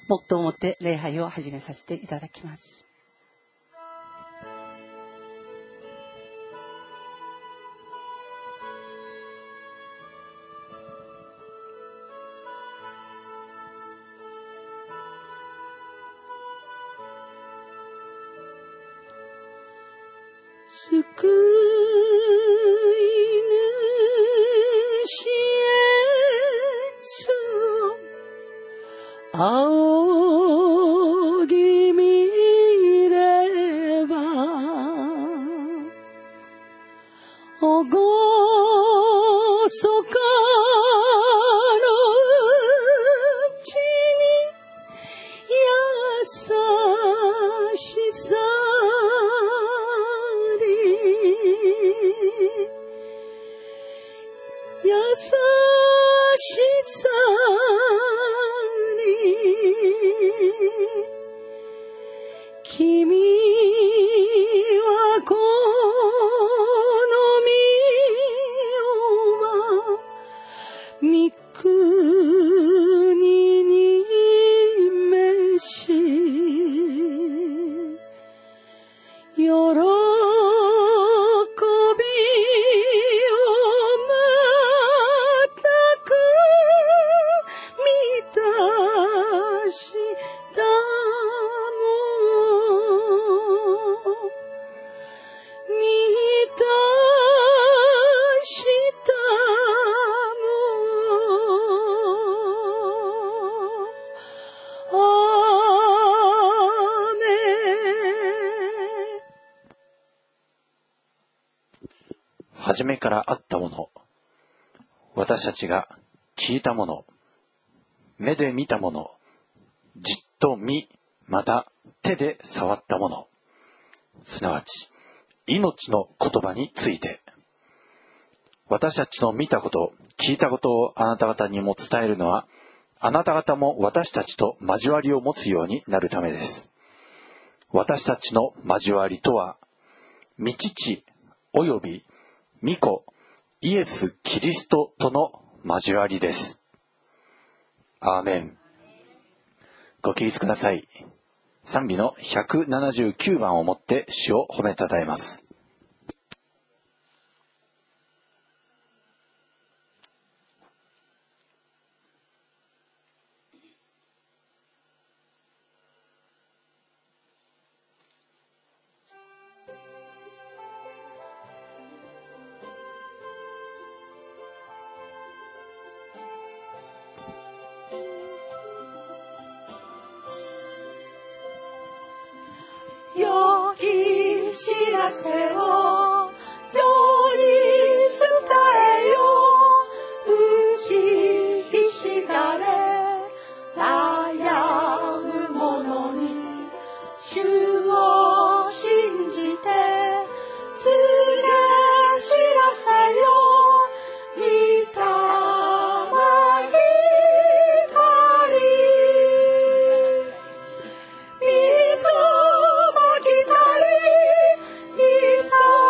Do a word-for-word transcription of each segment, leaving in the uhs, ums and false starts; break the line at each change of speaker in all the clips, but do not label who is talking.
黙祷をもって礼拝を始めさせていただきます。救い主イエスを仰ぎ見ればおごそかのうちに優しさ優しさに君はこの身を御国に召し喜び
初めからあったもの、私たちが聞いたもの、目で見たもの、じっと見、また手で触ったもの、すなわち命の言葉について、私たちの見たこと、聞いたことをあなた方にも伝えるのは、あなた方も私たちと交わりを持つようになるためです。私たちの交わりとは、御父および御子イエス・キリストとの交わりです。アーメン。ご起立ください。賛美のひゃくななじゅうきゅうばんをもって主を褒めたたえます。
良き知らせを世に伝えよう。打ちひしがれ悩む者に主を信じて告げ知らせよう。御霊光御霊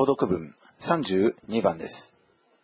購読文さんじゅうにばんです。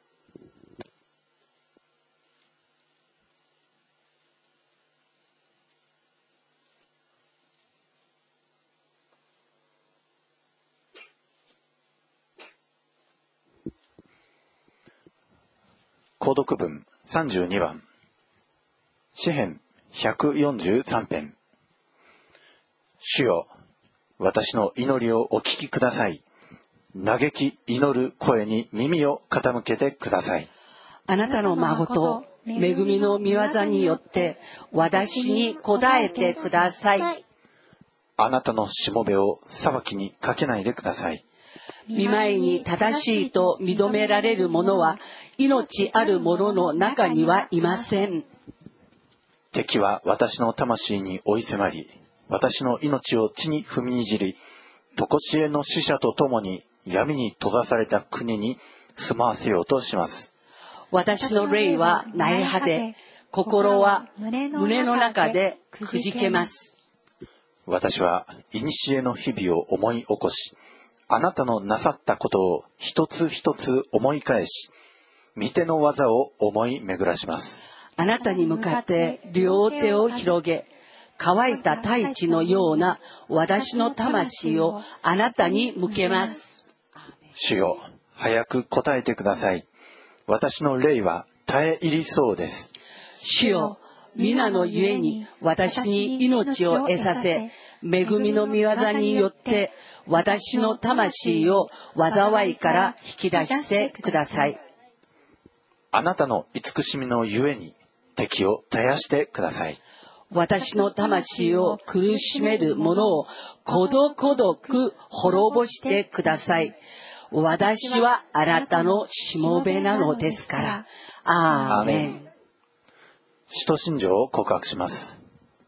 購読文さんじゅうにばん、詩編ひゃくよんじゅうさんぺん。主よ、私の祈りをお聞きください。嘆き祈る声に耳を傾けてください。
あなたの誠、恵みの御業によって私に答えてください。
あなたのしもべを裁きにかけないでください。
御前に正しいと認められる者は命ある者の中にはいません。
敵は私の魂に追い迫り、私の命を地に踏みにじり、常しえの死者と共に闇に閉ざされた国に住まわせようとします。
私の霊は萎え果て、心は胸の中でくじけます。
私は古の日々を思い起こし、あなたのなさったことを一つ一つ思い返し、御手の技を思い巡らします。
あなたに向かって両手を広げ、乾いた大地のような私の魂をあなたに向けます。
主よ、早く答えてください。私の霊は耐え入りそうです。
主よ、皆のゆえに私に命を得させ、恵みの御業によって私の魂を災いから引き出してください。
あなたの慈しみのゆえに敵を絶やしてください。
私の魂を苦しめる者をことごとく滅ぼしてください。私はあなたのしもべなのですから。アーメン。
使徒信条を告白します。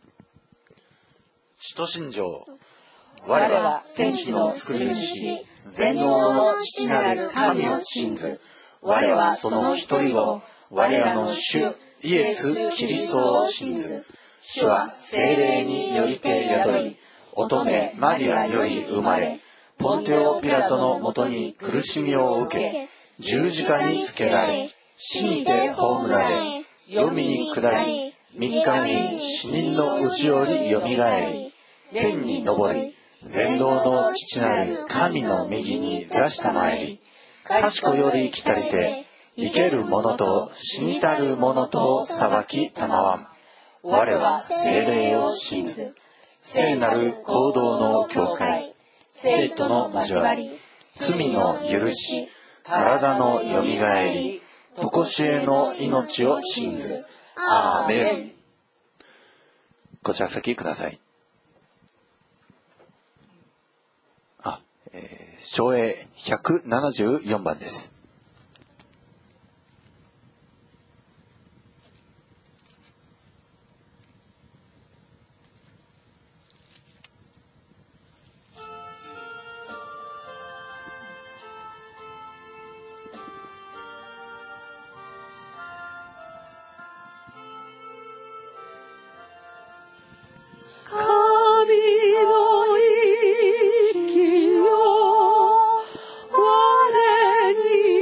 使徒信条。我は天地の作り主、全能の父なる神を信ず。我はその一人を、我らの主イエス・キリストを信ず。主は聖霊によりて宿り、乙女マリアより生まれ、ポンテオ・ピラトのもとに苦しみを受け、十字架につけられ、死にて葬られ、黄泉に下り、三日に死人のうちよりよみがえり、天に昇り、全能の父なる神の右に座したまえり、賢より来たりて、生ける者と死にたる者と裁きたまわん。我は聖霊を信ず。聖なる行動の教会、生徒の交わり、罪の許し、体のよみがえり、常しえの命を信ず。アーメン。こちら先ください。あ、えー、唱詠ひゃくななじゅうよんばんです。
我に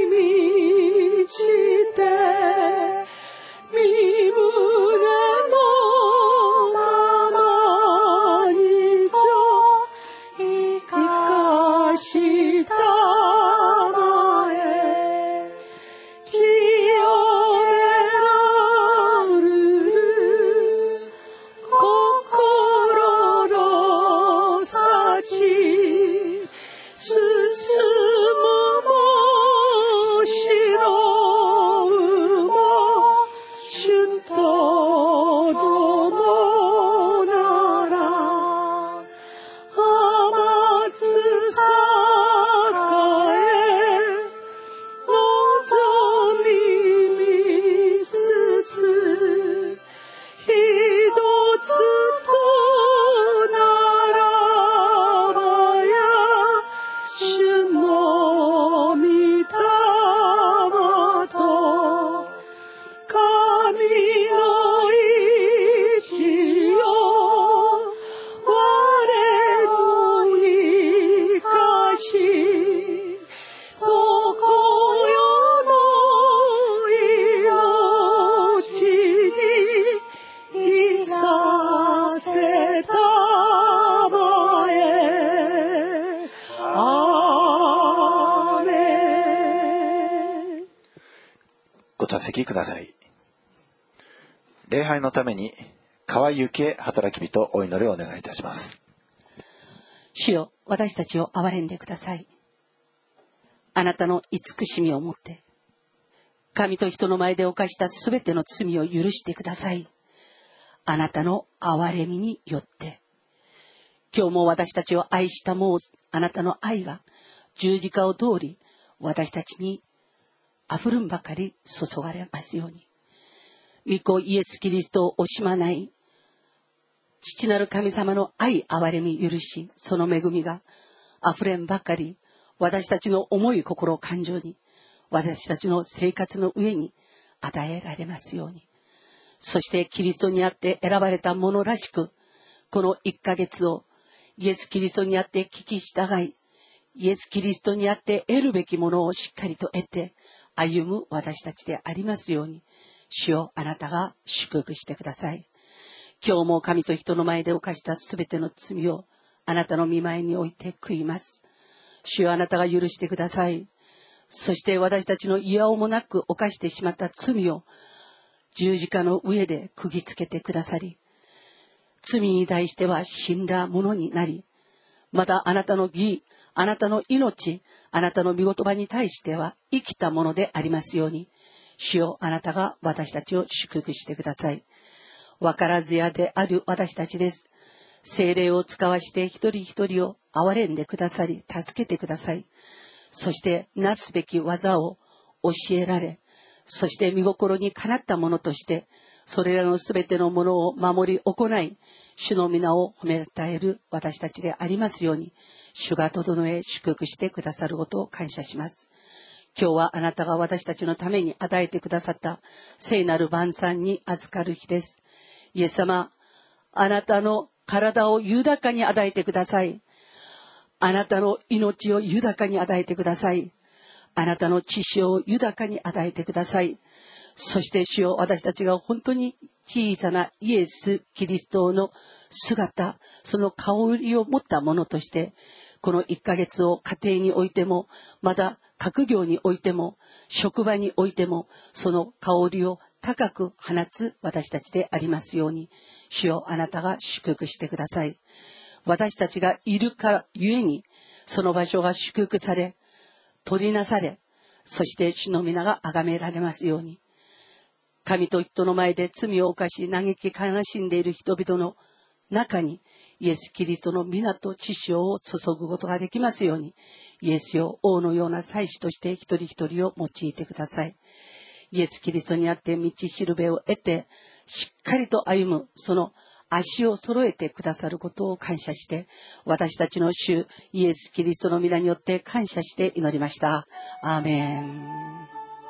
ご座席ください。礼拝のために川幸恵働き人お祈りをお願いいたします。
主よ、私たちを憐れんでください。あなたの慈しみをもって神と人の前で犯したすべての罪を許してください。あなたの憐れみによって今日も私たちを愛したもうあなたの愛が十字架を通り私たちにあふるんばかり注がれますように。御子イエス・キリストを惜しまない父なる神様の愛、憐れみ、許し、その恵みがあふれんばかり私たちの思い、心、感情に、私たちの生活の上に与えられますように。そしてキリストにあって選ばれたものらしく、このいっかげつをイエス・キリストにあって聞き従い、イエス・キリストにあって得るべきものをしっかりと得て歩む私たちでありますように、主よ、あなたが祝福してください。今日も神と人の前で犯したすべての罪をあなたの御前に置いて悔います。主よ、あなたが許してください。そして私たちのいやおもなく犯してしまった罪を十字架の上で釘付けてくださり、罪に対しては死んだものになり、またあなたの義、あなたの命、あなたの御言葉に対しては生きたものでありますように、主よ、あなたが私たちを祝福してください。わからずやである私たちです。聖霊を使わして一人一人を憐れんでくださり、助けてください。そしてなすべき技を教えられ、そして御心にかなったものとしてそれらのすべてのものを守り行い、主の皆を褒めたえる私たちでありますように、主が整え祝福してくださることを感謝します。今日はあなたが私たちのために与えてくださった聖なる晩餐に預かる日です。イエス様、あなたの体を豊かに与えてください。あなたの命を豊かに与えてください。あなたの知識を豊かに与えてください。そして主よ、私たちが本当に小さなイエス・キリストの姿、その香りを持ったものとして、このいっかげつを家庭においても、また学業においても、職場においても、その香りを高く放つ私たちでありますように、主よ、あなたが祝福してください。私たちがいるからゆえに、その場所が祝福され、取りなされ、そして主の皆が崇められますように、神と人の前で罪を犯し嘆き悲しんでいる人々の中に、イエス・キリストの皆と知識を注ぐことができますように、イエスよ、王のような祭司として一人一人を用いてください。イエス・キリストにあって道しるべを得て、しっかりと歩む、その足を揃えてくださることを感謝して、私たちの主イエス・キリストの皆によって感謝して祈りました。アーメン。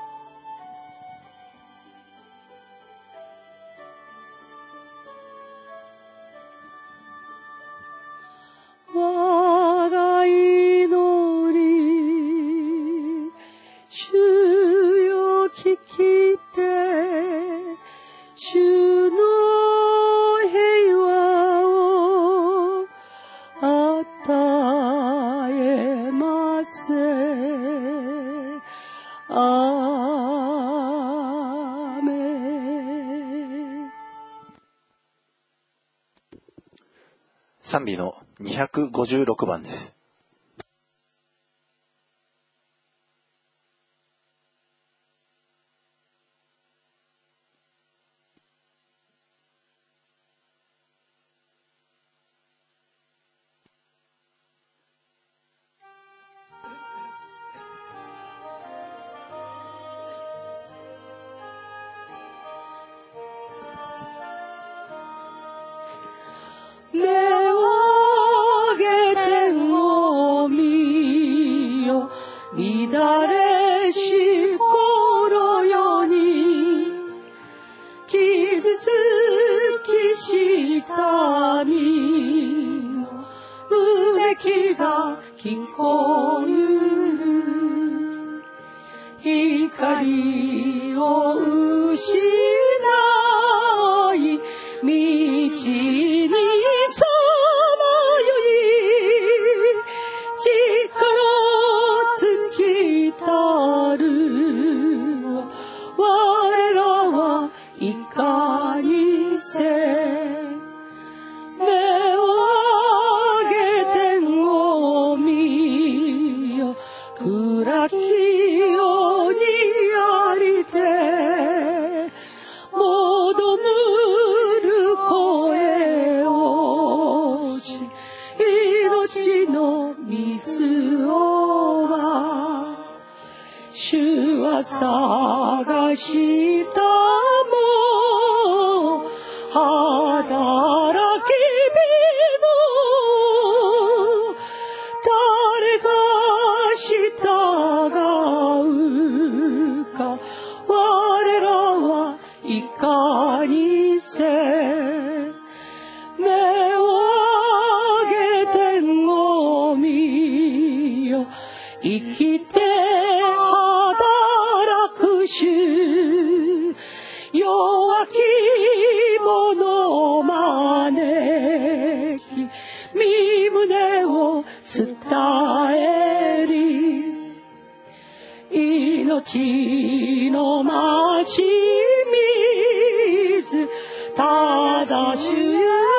我が祈り、主よ聞きて、主の平和を与えませ。アーメン。
賛美のにひゃくごじゅうろくばんです。
目を上げ天を見よ、乱れし心よに、傷つきした身のうめきが聞こえる。光を失い、道にさまよい、力尽きたる我暗き世にありて求むる声をし命の水をは主は探したも働き人誰が従うか我らはいかにせ目を上げ天を見よ生きて働く主弱き者を招き身胸を伝えり命のまし水ただ主イエス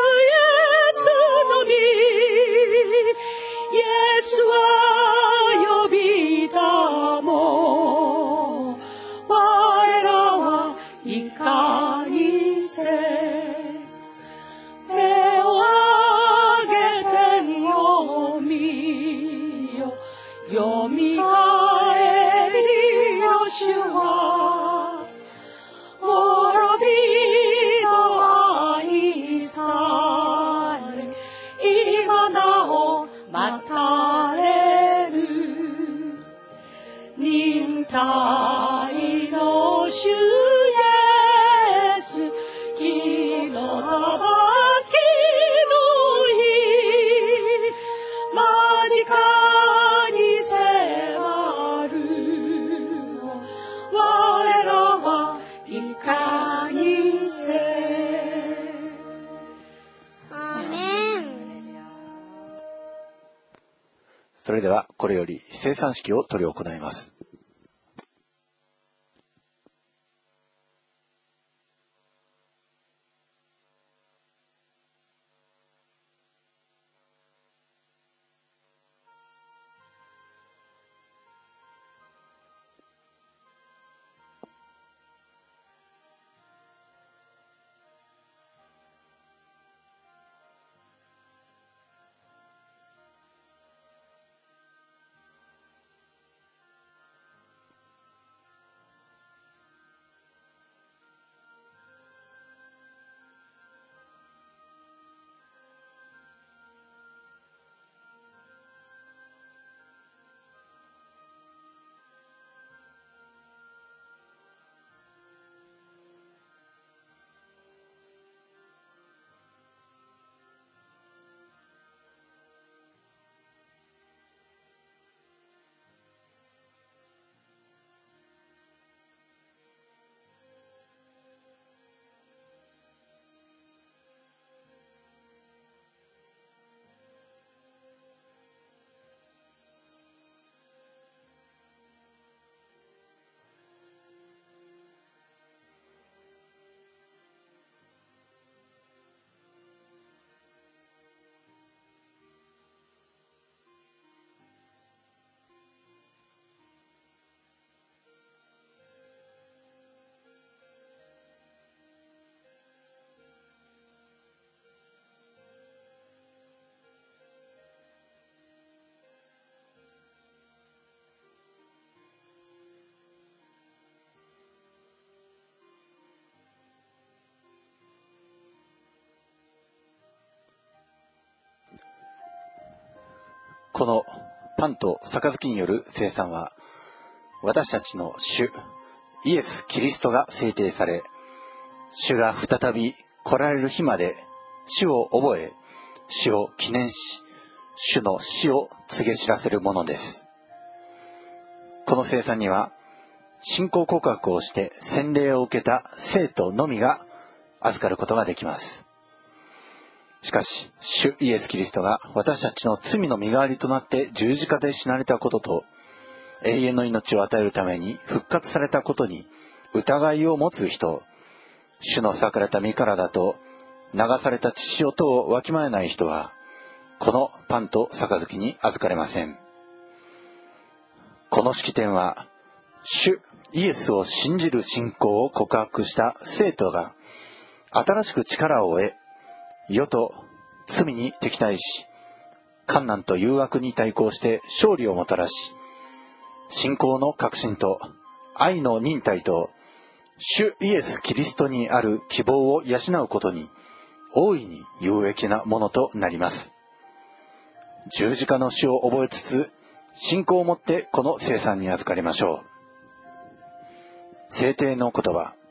のみイエスは呼びたも我らはいかにせ目を上げ天を見よよみがえりの主は滅びと愛され今なお待たれる忍耐の主イエス木の裁きの日間近に迫る我らはいかにせ
アーメン。
それではこれより聖餐式を執り行います。このパンと杯による聖餐は、私たちの主イエス・キリストが制定され、主が再び来られる日まで主を覚え、主を記念し、主の死を告げ知らせるものです。この聖餐には、信仰告白をして洗礼を受けた生徒のみが預かることができます。しかし、主イエス・キリストが私たちの罪の身代わりとなって十字架で死なれたことと、永遠の命を与えるために復活されたことに疑いを持つ人、主の裂かれた身体だと流された血潮とをわきまえない人は、このパンと杯に預かれません。 この式典は、主イエスを信じる信仰を告白した生徒が、新しく力を得、世と罪に敵対し、困難と誘惑に対抗して勝利をもたらし、信仰の確信と愛の忍耐と、主イエス・キリストにある希望を養うことに、大いに有益なものとなります。十字架の死を覚えつつ、信仰をもってこの聖餐に預かりましょう。聖典の言葉。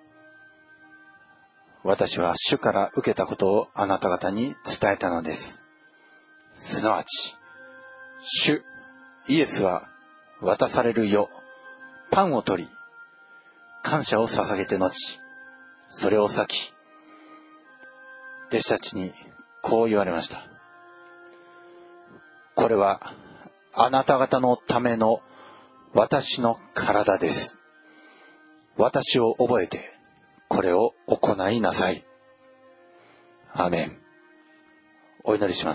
私は主から受けたことをあなた方に伝えたのです。すなわち、主イエスは渡される夜、パンを取り、感謝を捧げて後、それを裂き、弟子たちにこう言われました。これはあなた方のための私の体です。私を覚えてこれを行いなさい。アーメン。お祈りします。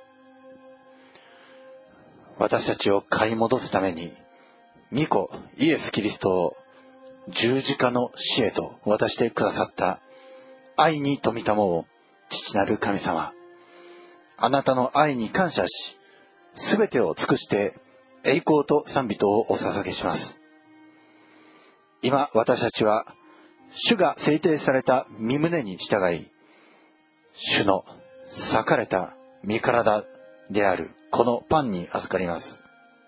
私たちを買い戻すために、御子イエス・キリストを十字架の死へと渡してくださった愛に富みたもを父なる神様、あなたの愛に感謝し、すべてを尽くして栄光と賛美とをお捧げします。今私たちは主が制定された御胸に従い、主の裂かれた御体であるこのパンに預かります。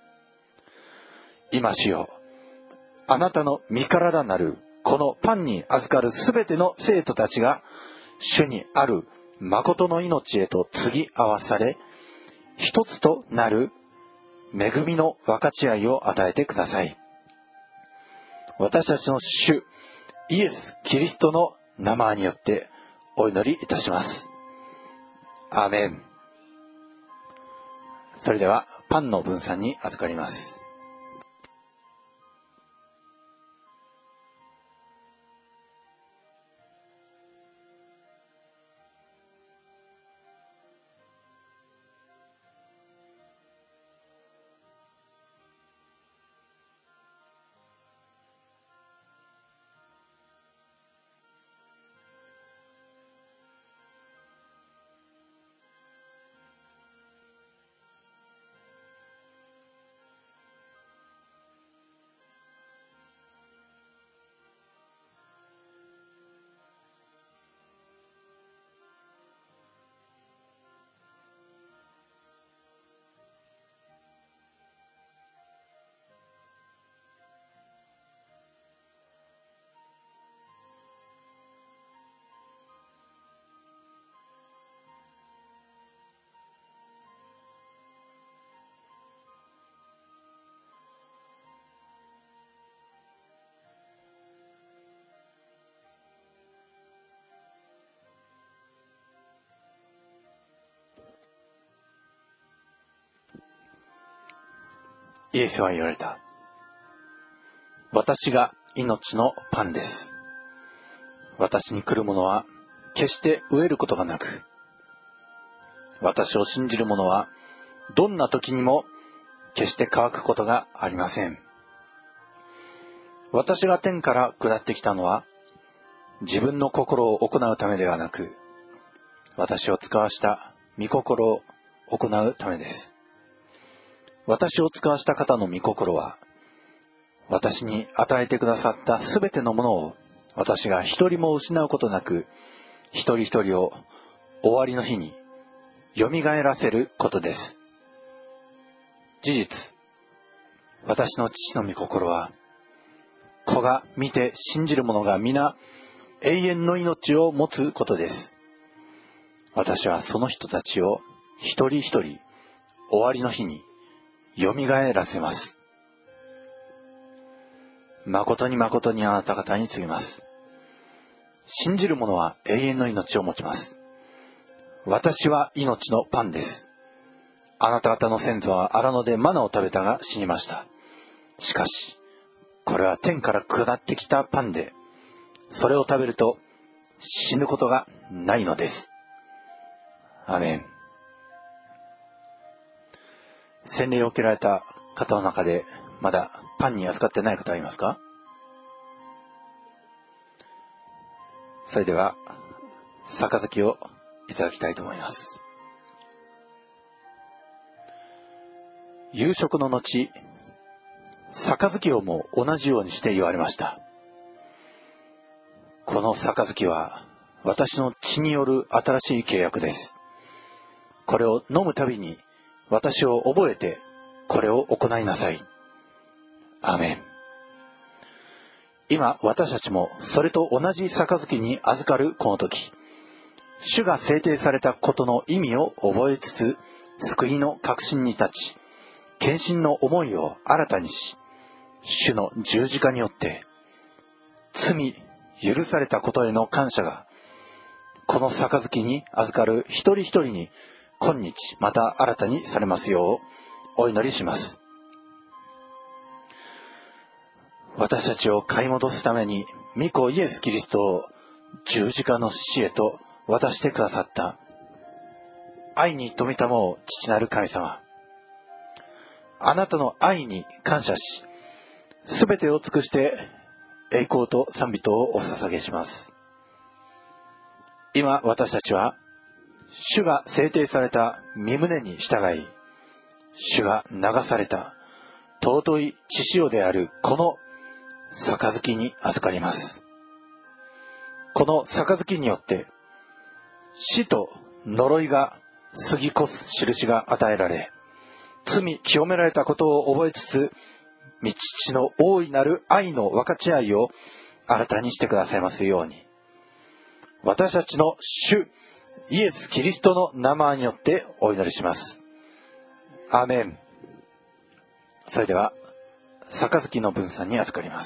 今主よ、あなたの御体なるこのパンに預かるすべての生徒たちが主にある誠の命へと継ぎ合わされ、一つとなる恵みの分かち合いを与えてください。私たちの主イエス・キリストの名前によってお祈りいたします。アーメン。それではパンの分散に預かります。イエスは言われた。私が命のパンです。私に来る者は決して飢えることがなく、私を信じる者はどんな時にも決して乾くことがありません。私が天から下ってきたのは、自分の心を行うためではなく、私を使わした御心を行うためです。私を使わした方の御心は、私に与えてくださったすべてのものを私が一人も失うことなく、一人一人を終わりの日によみがえらせることです。事実、私の父の御心は、子が見て信じる者が皆永遠の命を持つことです。私はその人たちを一人一人終わりの日によみがえらせます。誠に誠にあなた方に告げます。信じる者は永遠の命を持ちます。私は命のパンです。あなた方の先祖は荒野でマナを食べたが死にました。しかし、これは天から下ってきたパンで、それを食べると死ぬことがないのです。アーメン。洗礼を受けられた方の中で、 まだパンに預かってない方はいますか？それでは杯をいただきたいと思います。夕食の後、杯をも同じようにして言われました。この杯は私の血による新しい契約です。これを飲むたびに私を覚えてこれを行いなさい。アーメン。今私たちもそれと同じ杯に預かるこの時、主が制定されたことの意味を覚えつつ、救いの確信に立ち、献身の思いを新たにし、主の十字架によって罪許されたことへの感謝がこの杯に預かる一人一人に今日また新たにされますようお祈りします。私たちを買い戻すために御子イエス・キリストを十字架の死へと渡してくださった愛に富みたもう父なる神様、あなたの愛に感謝し、すべてを尽くして栄光と賛美とをお捧げします。今私たちは主が制定された御胸に従い、主が流された尊い血潮であるこの杯に預かります。この杯によって死と呪いが過ぎ越す印が与えられ、罪清められたことを覚えつつ、御父の大いなる愛の分かち合いを新たにしてくださいますように、私たちの主イエス・キリストの名前によってお祈りします。アーメン。それでは杯の分散に預かります。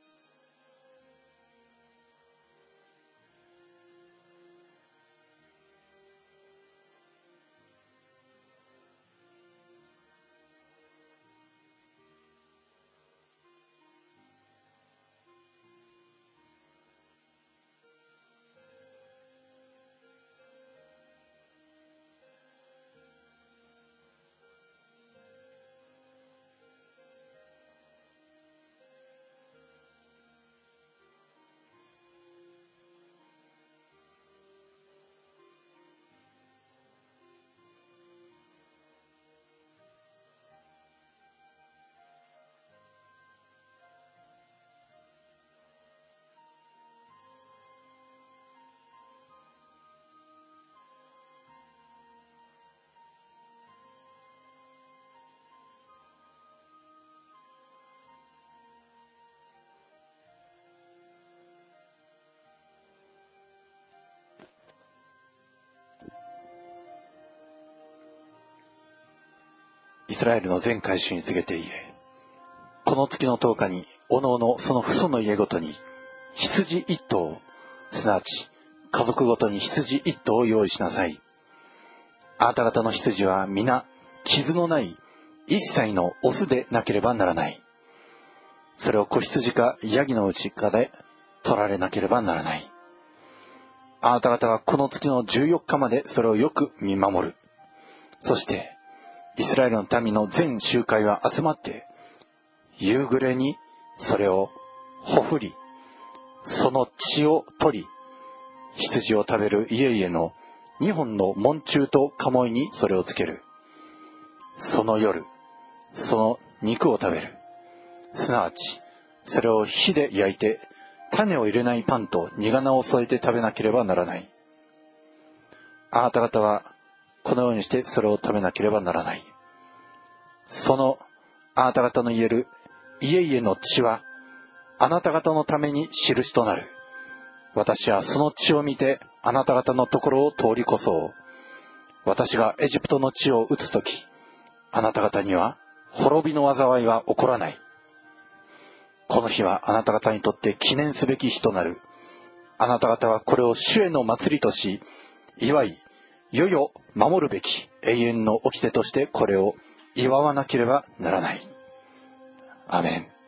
イスラエルの全会衆に告げて言え、この月のとおかにおのおのその父祖の家ごとに羊一頭、すなわち家族ごとに羊一頭を用意しなさい。あなた方の羊は皆傷のない一切のオスでなければならない。それを子羊かヤギのうちかで取られなければならない。あなた方はこの月のじゅうよっかまでそれをよく見守る。そしてイスラエルの民の全集会は集まって、夕暮れにそれをほふり、その血を取り、羊を食べる家々の二本の門柱と鴨居にそれをつける。その夜、その肉を食べる。すなわち、それを火で焼いて、種を入れないパンと煮花を添えて食べなければならない。あなた方は、このようにしてそれを食べなければならない。そのあなた方の言える家々の血はあなた方のために印となる。私はその血を見てあなた方のところを通り越そう。私がエジプトの地を打つとき、あなた方には滅びの災いは起こらない。この日はあなた方にとって記念すべき日となる。あなた方はこれを主への祭りとし、祝い、世々守るべき永遠の掟としてこれを祝わなければならない。アメン。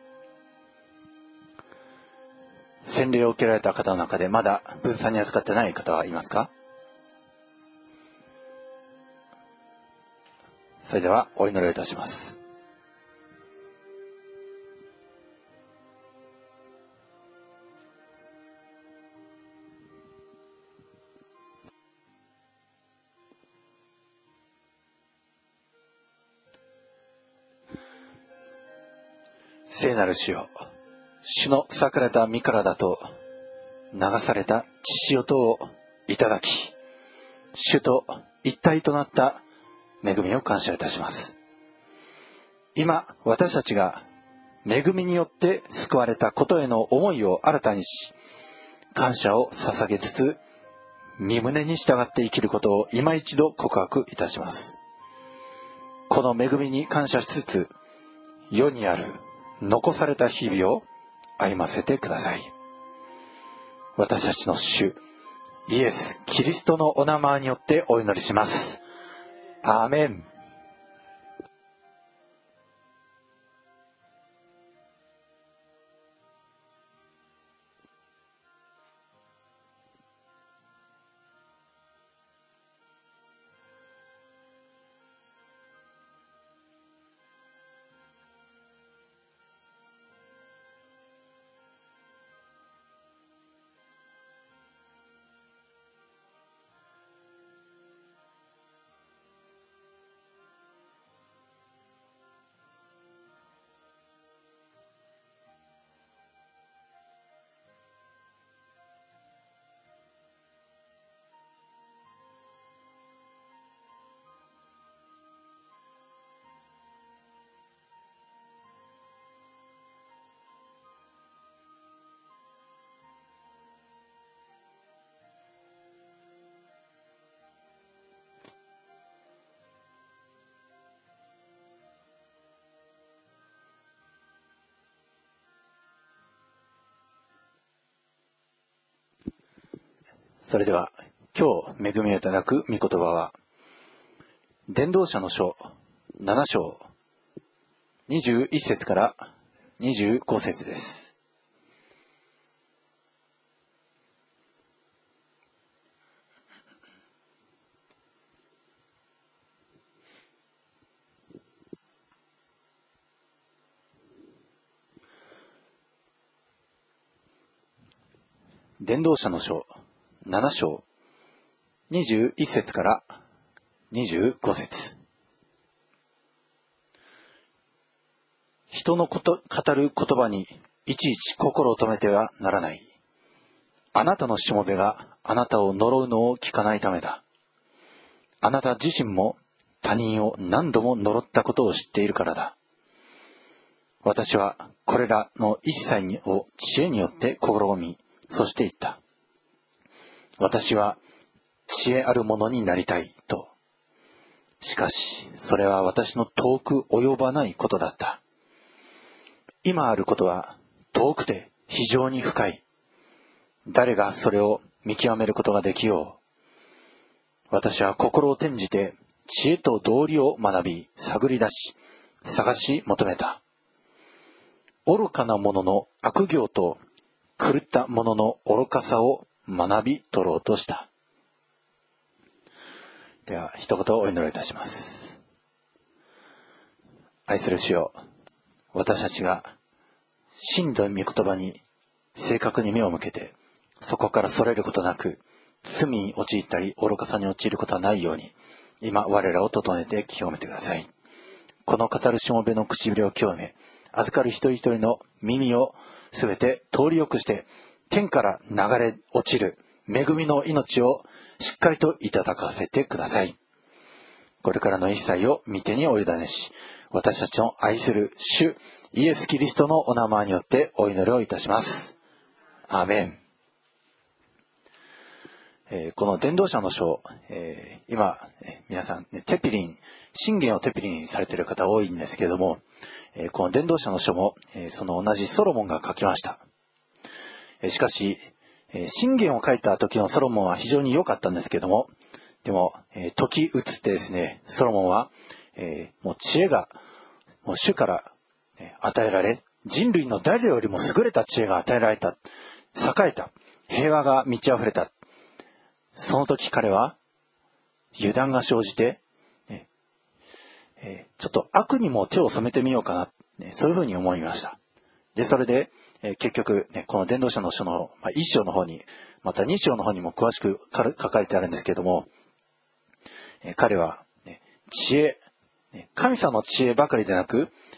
洗礼を受けられた方の中でまだ分散に預かってない方はいますか？それではお祈りをいたします。 聖なる主よ、主の裂かれた身体と流された血潮とをいただき、主と一体となった恵みを感謝いたします。今私たちが恵みによって救われたことへの思いを新たにし、感謝を捧げつつ身旨に従って生きることを今一度告白いたします。この恵みに感謝しつつ、世にある残された日々を歩ませてください。私たちの主イエス・キリストのお名前によってお祈りします。アーメン。それでは今日恵みをいただく御言葉は、伝道者の書なな章にじゅういち節からにじゅうご節です。伝道者の書なな章にじゅういち節からにじゅうご節。人のこと語る言葉にいちいち心を止めてはならない。あなたのしもべがあなたを呪うのを聞かないためだ。あなた自身も他人を何度も呪ったことを知っているからだ。私はこれらの一切を知恵によって試み、そして言った。私は知恵あるものになりたいと。しかしそれは私の遠く及ばないことだった。今あることは遠くて非常に深い。誰がそれを見極めることができよう。私は心を転じて知恵と道理を学び、探り出し、探し求めた。愚かな者の悪行と狂った者の愚かさを学び取ろうとした。では一言お祈りいたします。愛する主よ、私たちが真の御言葉に正確に目を向けて、そこからそれることなく、罪に陥ったり愚かさに陥ることはないように、今我らを整えて清めてください。この語るしもべの唇を清め、預かる一人一人の耳をすべて通りよくして、天から流れ落ちる恵みの命をしっかりといただかせてください。これからの一切を御手にお委ねし、私たちの愛する主イエス・キリストのお名前によってお祈りをいたします。アーメン。えー、この伝道者の書、えー、今、えー、皆さん、ね、テピリン、信玄をテピリンされている方多いんですけれども、えー、この伝道者の書も、えー、その同じソロモンが書きました。えー、しかし、えー、信玄を書いた時のソロモンは非常に良かったんですけれども、でも、えー、時移ってですね、ソロモンは、えー、もう知恵がもう主から、えー、与えられ、人類の誰よりも優れた知恵が与えられた、栄えた、平和が満ち溢れた。その時彼は油断が生じて、ねえー、ちょっと悪にも手を染めてみようかな、ね、そういうふうに思いました。でそれで、えー、結局、ね、この伝道者の書の、まあ、いっ章の方にまたに章の方にも詳しく書かれてあるんですけれども、えー、彼は、ね、知恵、神様の知恵ばかりでなく、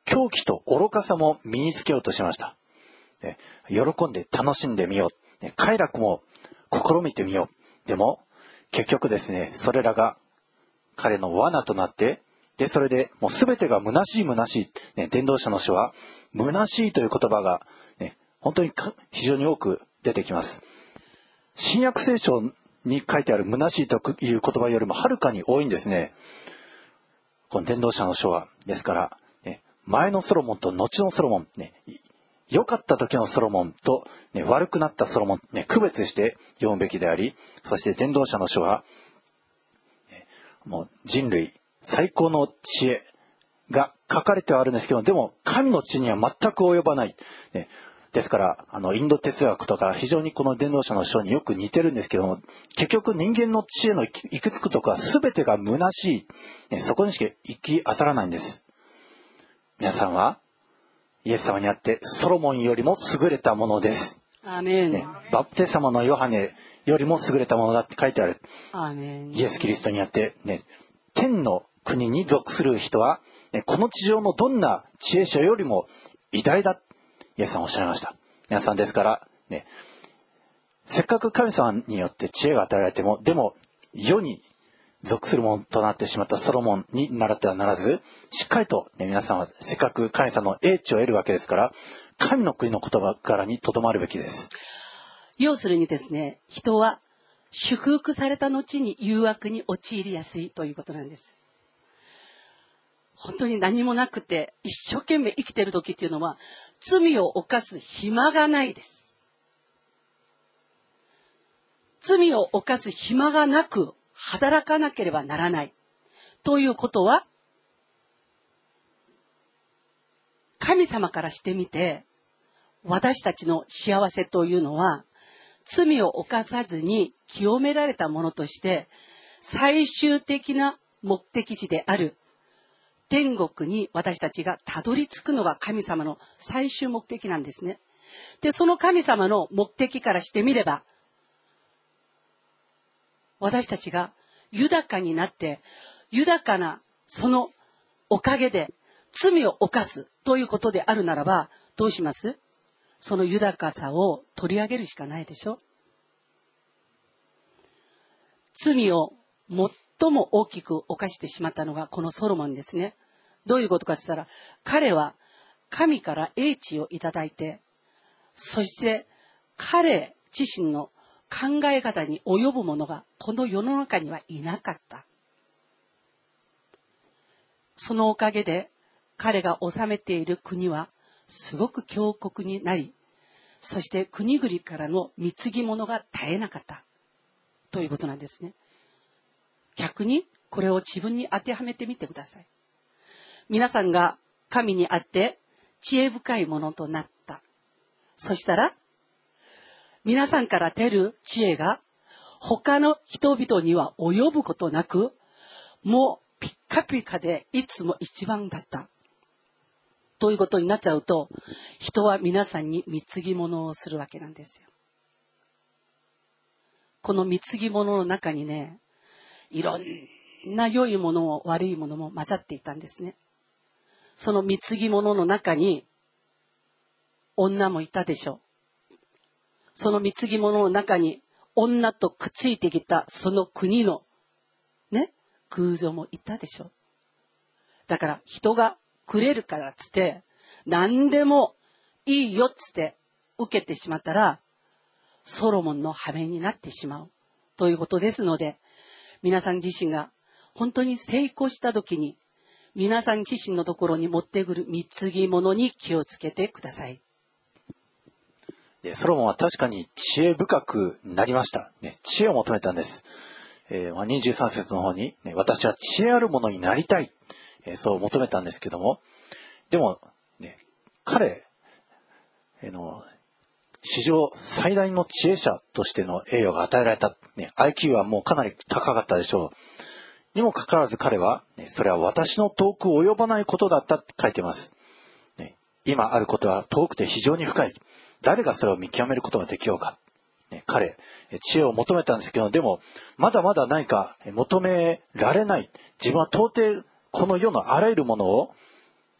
狂気と愚かさも身につけようとしました。喜んで楽しんでみよう。快楽も試みてみよう。でも、結局ですね、それらが彼の罠となって、で、それでもう全てが虚しい虚しい。ね、伝道者の書は、虚しいという言葉が、ね、本当に非常に多く出てきます。新約聖書に書いてある虚しいという言葉よりもはるかに多いんですね。この伝道者の書は。ですから、ね、前のソロモンと後のソロモン、ね、良かった時のソロモンと、ね、悪くなったソロモン、ね、区別して読むべきであり、そして伝道者の書は、ね、もう人類最高の知恵が書かれてはあるんですけど、でも神の知には全く及ばない。ね、ですから、あの、インド哲学とか非常にこの伝道者の書によく似てるんですけども、結局人間の知恵の行き着くところは全てが虚しい、ね、そこにしか行き当たらないんです。皆さんはイエス様にあってソロモンよりも優れたものです。
アーメン、
ね、バプテスマのヨハネよりも優れたものだって書いてある。
アーメン。
イエス・キリストにあって、ね、天の国に属する人は、ね、この地上のどんな知恵者よりも偉大だ。イエスさんおっしゃいました。皆さんですから、ね、せっかく神様によって知恵が与えられても、でも世に属するものとなってしまったソロモンに習ってはならず、しっかりと、ね、皆さんはせっかく神様の英知を得るわけですから、神の国の言葉からにとどまるべきです。
要するにですね、人は祝福された後に誘惑に陥りやすいということなんです。本当に何もなくて一生懸命生きている時っていうのは罪を犯す暇がないです。罪を犯す暇がなく働かなければならないということは、神様からしてみて私たちの幸せというのは、罪を犯さずに清められたものとして最終的な目的地である天国に私たちがたどり着くのが神様の最終目的なんですね。で、その神様の目的からしてみれば、私たちが豊かになって豊かなそのおかげで罪を犯すということであるならば、どうします？その豊かさを取り上げるしかないでしょ。罪を最も大きく犯してしまったのがこのソロモンですね。どういうことかと言ったら、彼は神から英知をいただいて、そして彼自身の考え方に及ぶ者がこの世の中にはいなかった。そのおかげで彼が治めている国はすごく強国になり、そして国々からの貢ぎ物が絶えなかったということなんですね。逆にこれを自分に当てはめてみてください。皆さんが神にあって知恵深いものとなった。そしたら皆さんから出る知恵が他の人々には及ぶことなく、もうピッカピカでいつも一番だったということになっちゃうと、人は皆さんに貢ぎ物をするわけなんですよ。この貢ぎ物の中にね、いろんな良いものも悪いものも混ざっていたんですね。その貢ぎ物の中に女もいたでしょう。その貢ぎ物の中に女とくっついてきたその国のね、空女もいたでしょう。だから人がくれるからっつって何でもいいよっつって受けてしまったら、ソロモンの羽目になってしまうということですので、皆さん自身が本当に成功した時に皆さん自身のところに持ってくる貢ぎ物に気をつけてください。
でソロモンは確かに知恵深くなりました、ね、知恵を求めたんです、えー、にじゅうさん節の方に、ね、私は知恵あるものになりたい、えー、そう求めたんですけども、でも、ね、彼、えー、の史上最大の知恵者としての栄誉が与えられた、ね、アイキュー はもうかなり高かったでしょう。にもかかわらず彼は、ね、それは私の遠く及ばないことだったって書いてます、ね、今あることは遠くて非常に深い。誰がそれを見極めることができようか、ね、彼知恵を求めたんですけど、でもまだまだ何か求められない。自分は到底この世のあらゆるものを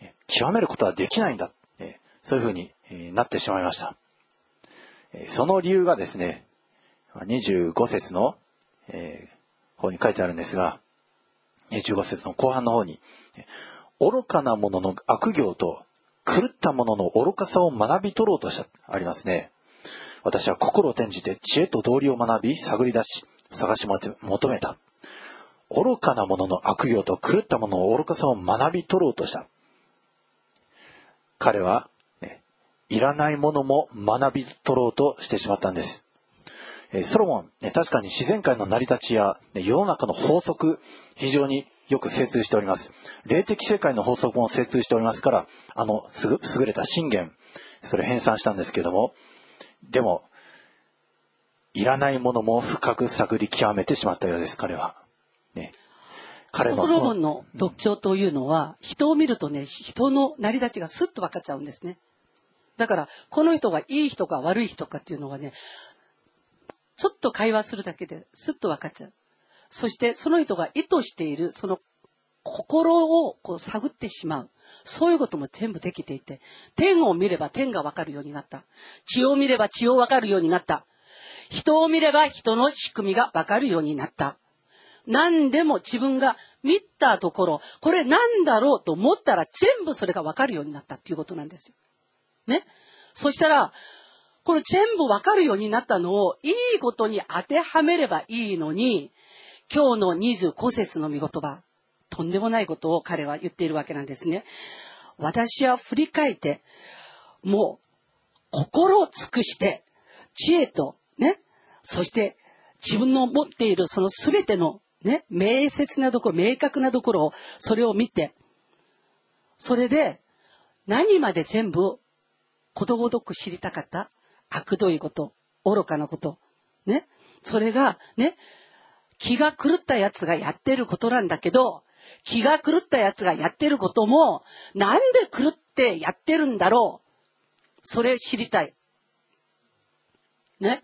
極めることはできないんだ。そういうふうになってしまいました。その理由がですね、にじゅうご節の方に書いてあるんですが、にじゅうご節の後半の方に、愚かな者の悪行と狂った者の愚かさを学び取ろうとしたありますね。私は心を転じて知恵と道理を学び探り出し探し求めた。愚かな者の悪行と狂った者の愚かさを学び取ろうとした。彼は、ね、いらないものも学び取ろうとしてしまったんです。えー、ソロモン、ね、確かに自然界の成り立ちや、ね、世の中の法則、非常によく精通しております。霊的世界の法則も精通しておりますから、あのすぐ優れた箴言、それ編纂したんですけれども、でもいらないものも深く探り極めてしまったようです。彼は、ね、彼の
ソロモンの特徴というのは、うん、人を見るとね、人の成り立ちがスッと分かっちゃうんですね。だからこの人がいい人か悪い人かっていうのがね、ちょっと会話するだけでスッと分かっちゃう。そしてその人が意図しているその心をこう探ってしまう。そういうことも全部できていて、天を見れば天が分かるようになった。地を見れば地を分かるようになった。人を見れば人の仕組みが分かるようになった。何でも自分が見たところ、これ何だろうと思ったら全部それが分かるようになったっていうことなんですよ。ね。そしたら、これ全部分かるようになったのをいいことに当てはめればいいのに、今日のにじゅうご節の御言葉、とんでもないことを彼は言っているわけなんですね。私は振り返って、もう心を尽くして、知恵とね、そして自分の持っているそのすべてのね、明晰なところ、明確なところを、それを見て、それで何まで全部ことごとく知りたかった？悪どいこと、愚かなこと、ね、それがね、気が狂ったやつがやってることなんだけど、気が狂ったやつがやってることも、なんで狂ってやってるんだろう。それ知りたい。ね。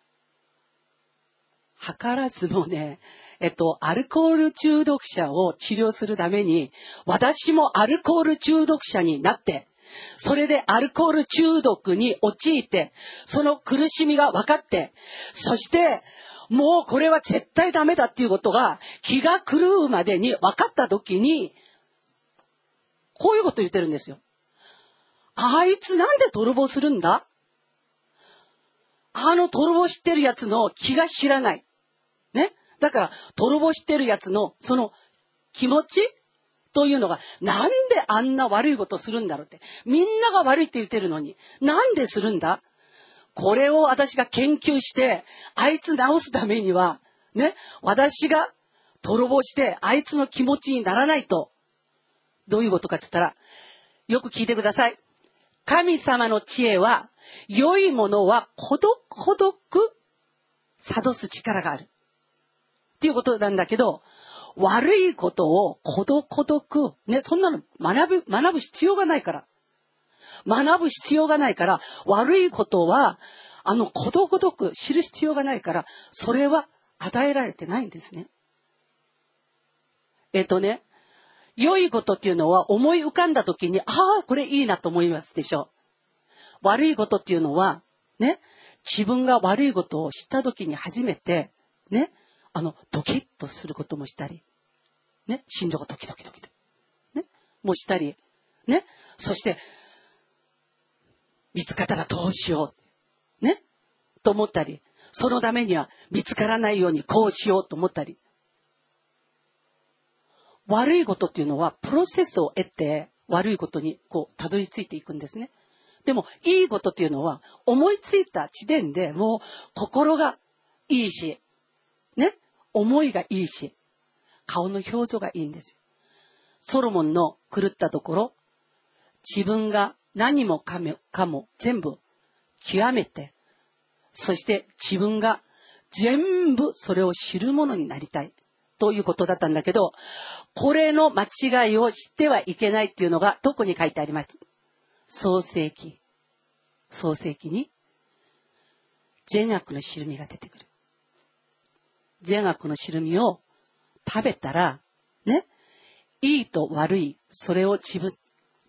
図らずもね、えっと、アルコール中毒者を治療するために、私もアルコール中毒者になって、それでアルコール中毒に陥って、その苦しみが分かって、そして、もうこれは絶対ダメだっていうことが気が狂うまでに分かった時に、こういうこと言ってるんですよ。あいつなんで泥棒するんだ？あの泥棒してるやつの気が知らない。ね。だから泥棒してるやつのその気持ちというのが、なんであんな悪いことするんだろうって。みんなが悪いって言ってるのに、なんでするんだ？これを私が研究して、あいつ直すためには、ね、私が泥棒して、あいつの気持ちにならないと。どういうことかって言ったら、よく聞いてください。神様の知恵は、良いものは孤独孤独諭す力がある。っていうことなんだけど、悪いことを孤独孤独、ね、そんなの学ぶ、学ぶ必要がないから。学ぶ必要がないから、悪いことは、あの、ことごとく知る必要がないから、それは与えられてないんですね。えっとね、良いことっていうのは思い浮かんだ時に、ああ、これいいなと思いますでしょ。悪いことっていうのは、ね、自分が悪いことを知った時に初めて、ね、あの、ドキッとすることもしたり、ね、心臓がドキドキドキと、ね、もしたり、ね、そして、見つかったらどうしよう、ね、と思ったり、そのためには見つからないようにこうしようと思ったり。悪いことっていうのはプロセスを得て悪いことにこうたどり着いていくんですね。でもいいことっていうのは思いついた時点でもう心がいいし、ね、思いがいいし、顔の表情がいいんですよ。ソロモンの狂ったところ、自分が何もかもかも全部極めて、そして自分が全部それを知るものになりたいということだったんだけど、これの間違いを知ってはいけないっていうのがどこに書いてあります？創世記。創世記に善悪の知る実が出てくる。善悪の知る実を食べたらね、いいと悪い、それを自分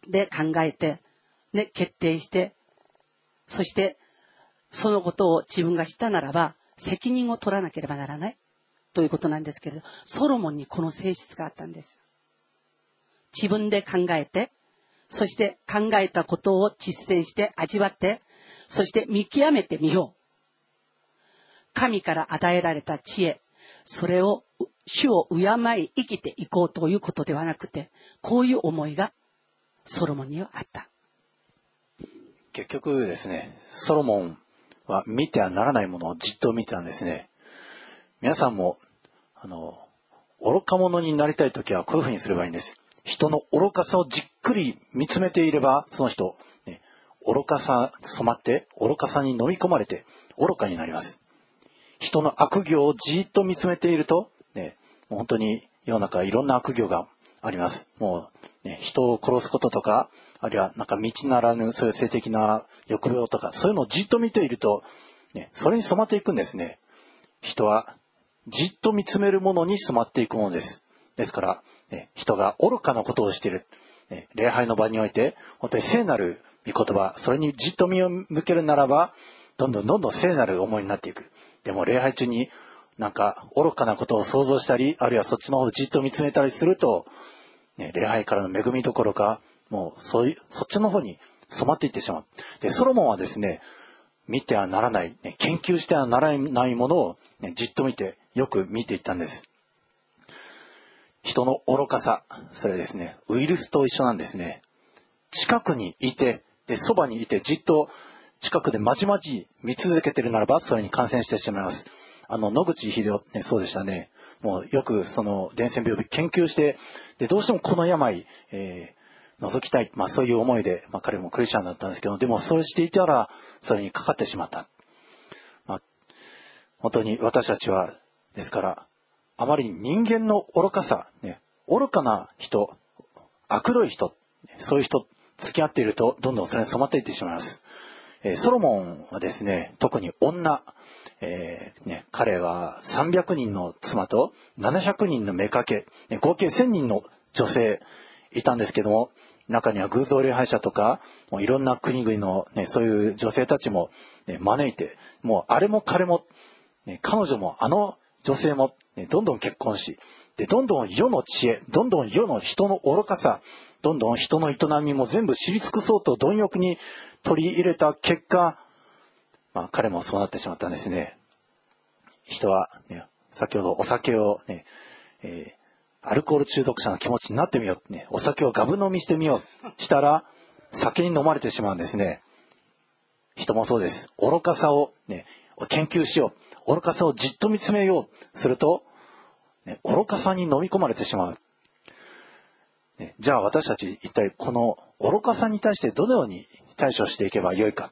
で考えて、ね、決定して、そしてそのことを自分がしたならば責任を取らなければならないということなんですけれど、ソロモンにこの性質があったんです。自分で考えて、そして考えたことを実践して味わって、そして見極めてみよう。神から与えられた知恵、それを主を敬い生きていこうということではなくて、こういう思いがソロモンにはあった。
結局ですね、ソロモンは見てはならないものをじっと見てたんですね。皆さんもあの愚か者になりたいときはこういうふうにすればいいんです。人の愚かさをじっくり見つめていれば、その人、ね、愚かさ染まって愚かさに飲み込まれて愚かになります。人の悪行をじっと見つめていると、ね、もう本当に世の中いろんな悪行があります。もう、ね、人を殺すこととか、あるいはなんか道ならぬそういう性的な欲病とか、そういうのをじっと見ていると、ね、それに染まっていくんですね。人はじっと見つめるものに染まっていくものです。ですから、ね、人が愚かなことをしている、ね、礼拝の場において本当に聖なる御言葉、それにじっと身を向けるならば、どんどんどんどん聖なる思いになっていく。でも礼拝中になんか愚かなことを想像したり、あるいはそっちの方をじっと見つめたりすると、ね、礼拝からの恵みどころか、もうそういうそっちの方に染まっていってしまう。で、ソロモンはですね、見てはならない、ね、研究してはならないものを、ね、じっと見てよく見ていったんです。人の愚かさ、それですね、ウイルスと一緒なんですね。近くにいて、で、そばにいてじっと近くでまじまじ見続けてるならば、それに感染してしまいます。あの野口英世、ね、そうでしたね。もうよくその伝染病を研究して、でどうしてもこの病、えー、除きたい、まあそういう思いで、まあ彼もクリスチャンだったんですけど、でもそれしていたらそれにかかってしまった。まあ本当に私たちはですから、あまり人間の愚かさ、ね、愚かな人、悪どい人、そういう人付き合っているとどんどんそれに染まっていってしまいます。えー、ソロモンはですね、特に女、えーね、彼はさんびゃくにんの妻とななひゃくにんの妾、ね、合計せんにんの女性いたんですけども、中には偶像礼拝者とか、もういろんな国々の、ね、そういう女性たちも、ね、招いて、もうあれも彼も、ね、彼女もあの女性も、ね、どんどん結婚し、でどんどん世の知恵、どんどん世の人の愚かさ、どんどん人の営みも全部知り尽くそうと貪欲に取り入れた結果、まあ、彼もそうなってしまったんですね。人は、ね、先ほどお酒を、ねえー、アルコール中毒者の気持ちになってみよう、ね、お酒をガブ飲みしてみようしたら酒に飲まれてしまうんですね。人もそうです。愚かさを、ね、研究しよう、愚かさをじっと見つめようすると、ね、愚かさに飲み込まれてしまう。ね、じゃあ私たち一体この愚かさに対してどのように対処していけばよいか。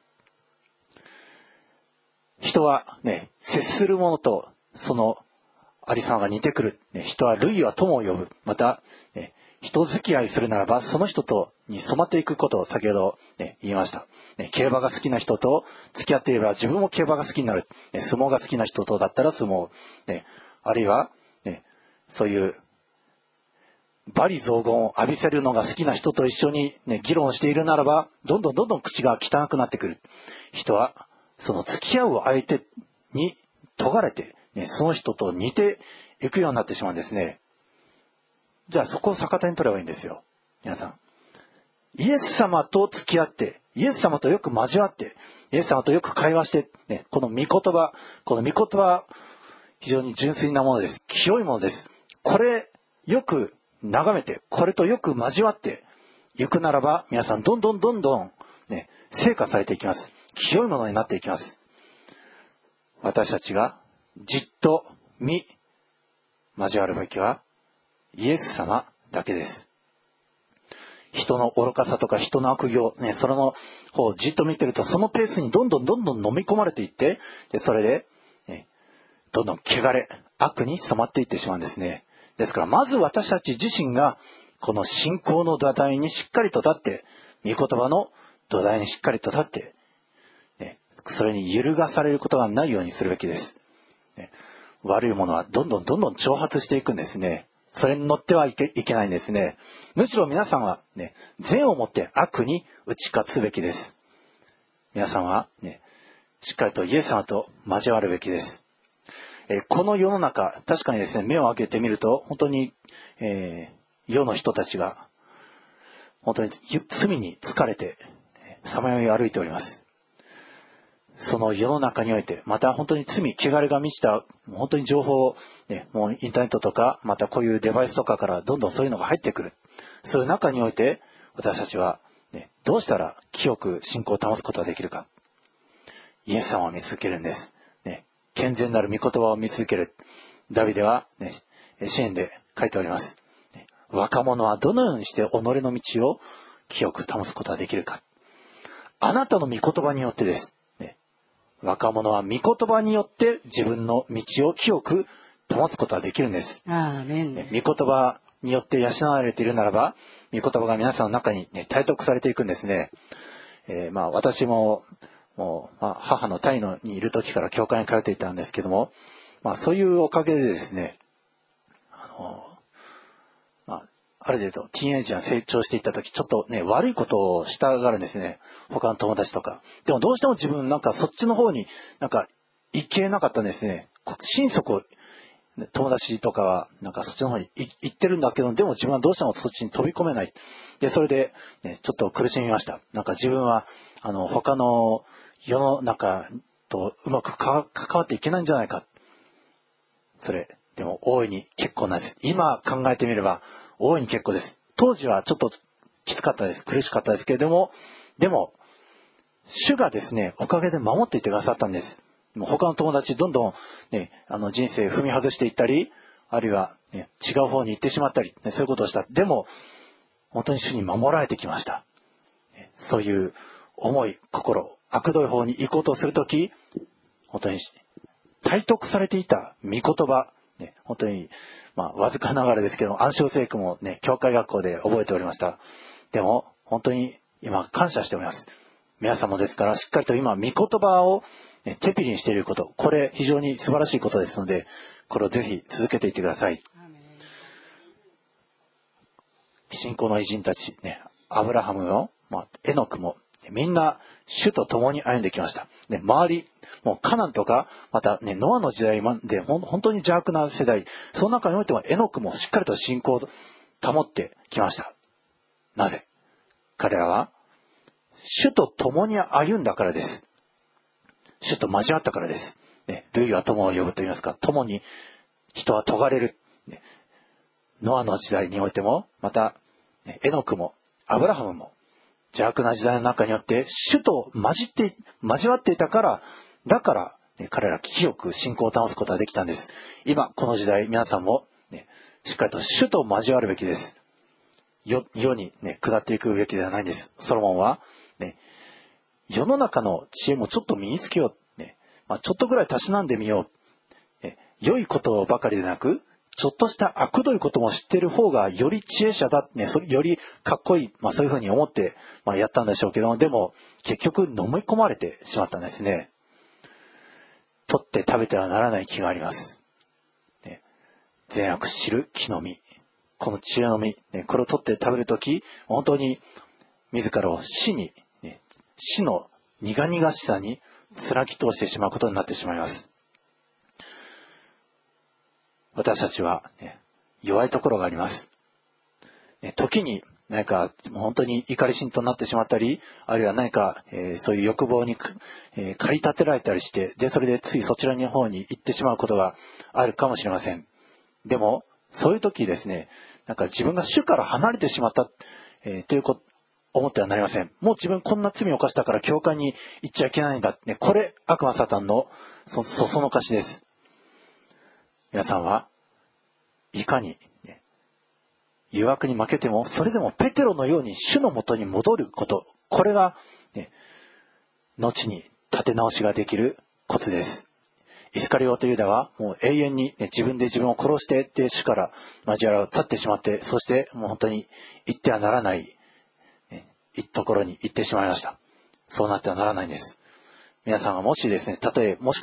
人はね、接するものとそのありさまが似てくる、ね、人は類は友を呼ぶ。また、ね、人付き合いするならばその人とに染まっていくことを先ほど、ね、言いました、ね、競馬が好きな人と付き合っていれば自分も競馬が好きになる、ね、相撲が好きな人とだったら相撲、ね、あるいは、ね、そういう罵詈雑言を浴びせるのが好きな人と一緒に、ね、議論しているならばどんどんどんどん口が汚くなってくる。人はその付き合う相手に尖れて、ね、その人と似ていくようになってしまうんですね。じゃあそこを逆手に取ればいいんですよ。皆さん、イエス様と付き合って、イエス様とよく交わって、イエス様とよく会話して、ね、この御言葉、この御言葉非常に純粋なものです。清いものです。これよく眺めて、これとよく交わっていくならば、皆さんどんどんどんどん、ね、成果されていきます。清いものになっていきます。私たちがじっと見交わるべきはイエス様だけです。人の愚かさとか人の悪行、ね、それの方をじっと見てると、そのペースにどんどんどんどん飲み込まれていって、でそれで、ね、どんどん汚れ、悪に染まっていってしまうんですね。ですからまず私たち自身がこの信仰の土台にしっかりと立って、御言葉の土台にしっかりと立って、ね、それに揺るがされることがないようにするべきです。ね、悪いものはどんどんどんどん挑発していくんですね。 それに乗ってはいけ、いけないんですね。むしろ皆さんはね、善をもって悪に打ち勝つべきです。皆さんはね、しっかりとイエス様と交わるべきです。えー、この世の中、確かにですね、目を開けてみると、本当に、えー、世の人たちが、本当に罪に疲れて、さまよい歩いております。その世の中において、また本当に罪、汚れが満ちた、本当に情報、ね、もうインターネットとか、またこういうデバイスとかからどんどんそういうのが入ってくる。そういう中において、私たちは、ね、どうしたら清く信仰を保つことができるか。イエス様を見続けるんです。ね、健全なる御言葉を見続ける。ダビデは、ね、詩篇で書いております。ね、若者はどのようにして己の道を清く保つことができるか。あなたの御言葉によってです。ね、若者は御言葉によって自分の道を清く保つことができるんです。
アーメン。
ね、御言葉によって養われているならば、御言葉が皆さんの中に、ね、体得されていくんですね。えー、まあ私も、もう、まあ、母のタイのにいる時から教会に通っていたんですけども、まあそういうおかげでですね、あの、まあ、ある程度ティーンエイジャー成長していった時、ちょっとね、悪いことをしたがるんですね。他の友達とか。でもどうしても自分なんかそっちの方になんか行けなかったんですね。心底、友達とかはなんかそっちの方に行ってるんだけど、でも自分はどうしてもそっちに飛び込めない。で、それで、ね、ちょっと苦しみました。なんか自分は、あの、他の世の中とうまくか関わっていけないんじゃないか。それ、でも大いに結構なんです。今考えてみれば大いに結構です。当時はちょっときつかったです。苦しかったですけれども、でも、主がですね、おかげで守っていてくださったんです。もう他の友達どんどん、ね、あの人生踏み外していったり、あるいは、ね、違う方に行ってしまったり、ね、そういうことをした。でも、本当に主に守られてきました。そういう思い、心、悪どい方に行こうとするとき、本当に体得されていた御言葉、ね、本当に、まあ、わずかながらですけど、暗唱聖句もね、教会学校で覚えておりました。でも、本当に今感謝しております。皆さんもですから、しっかりと今、御言葉を、ね、手ピリにしていること、これ非常に素晴らしいことですので、これをぜひ続けていってください。信仰の偉人たち、ね、アブラハムの、まあ、エノクも、みんな主と共に歩んできました。ね、周り、もうカナンとか、またね、ノアの時代でほん本当に邪悪な世代、その中においてはエノクもしっかりと信仰を保ってきました。なぜ？彼らは、主と共に歩んだからです。主と交わったからです。ね、類は友を呼ぶと言いますか、共に人は咎れる。ね、ノアの時代においても、また、ね、エノクも、アブラハムも、邪悪な時代の中によって主と混じって交わっていたから、だから、ね、彼ら清く信仰を保つことができたんです。今この時代皆さんも、ね、しっかりと主と交わるべきです。世, 世に、ね、下っていくべきではないんです。ソロモンは、ね、世の中の知恵もちょっと身につけよう、ね、まあ、ちょっとぐらいたしなんでみよう、ね、良いことばかりでなく、ちょっとした悪どいことも知ってる方がより知恵者だ、ね、それよりかっこいい、まあそういうふうに思って、まあ、やったんでしょうけど、でも結局飲み込まれてしまったんですね。取って食べてはならない木があります。ね、善悪知る木の実。この知恵の実、ね、これを取って食べるとき、本当に自らを死に、ね、死の苦々しさに貫き通してしまうことになってしまいます。私たちは、ね、弱いところがあります。ね、時に何か本当に怒り心頭になってしまったり、あるいは何か、えー、そういう欲望に、えー、駆り立てられたりして、でそれでついそちらの方に行ってしまうことがあるかもしれません。でもそういう時ですね、なんか自分が主から離れてしまった、えー、ということ思ってはなりません。もう自分こんな罪を犯したから教会に行っちゃいけないんだ、ね、これ悪魔サタンのそそそのかしです。皆さんはいかに、ね、誘惑に負けてもそれでもペテロのように主のもとに戻ること、これが、ね、後に立て直しができるコツです。イスカリオテユダはもう永遠に、ね、自分で自分を殺してって主から交わらを立ってしまって、そしてもう本当に行ってはならない、ね、ところに行ってしまいました。そうなってはならないんです。皆さんがもしですね、たとえもしかしたら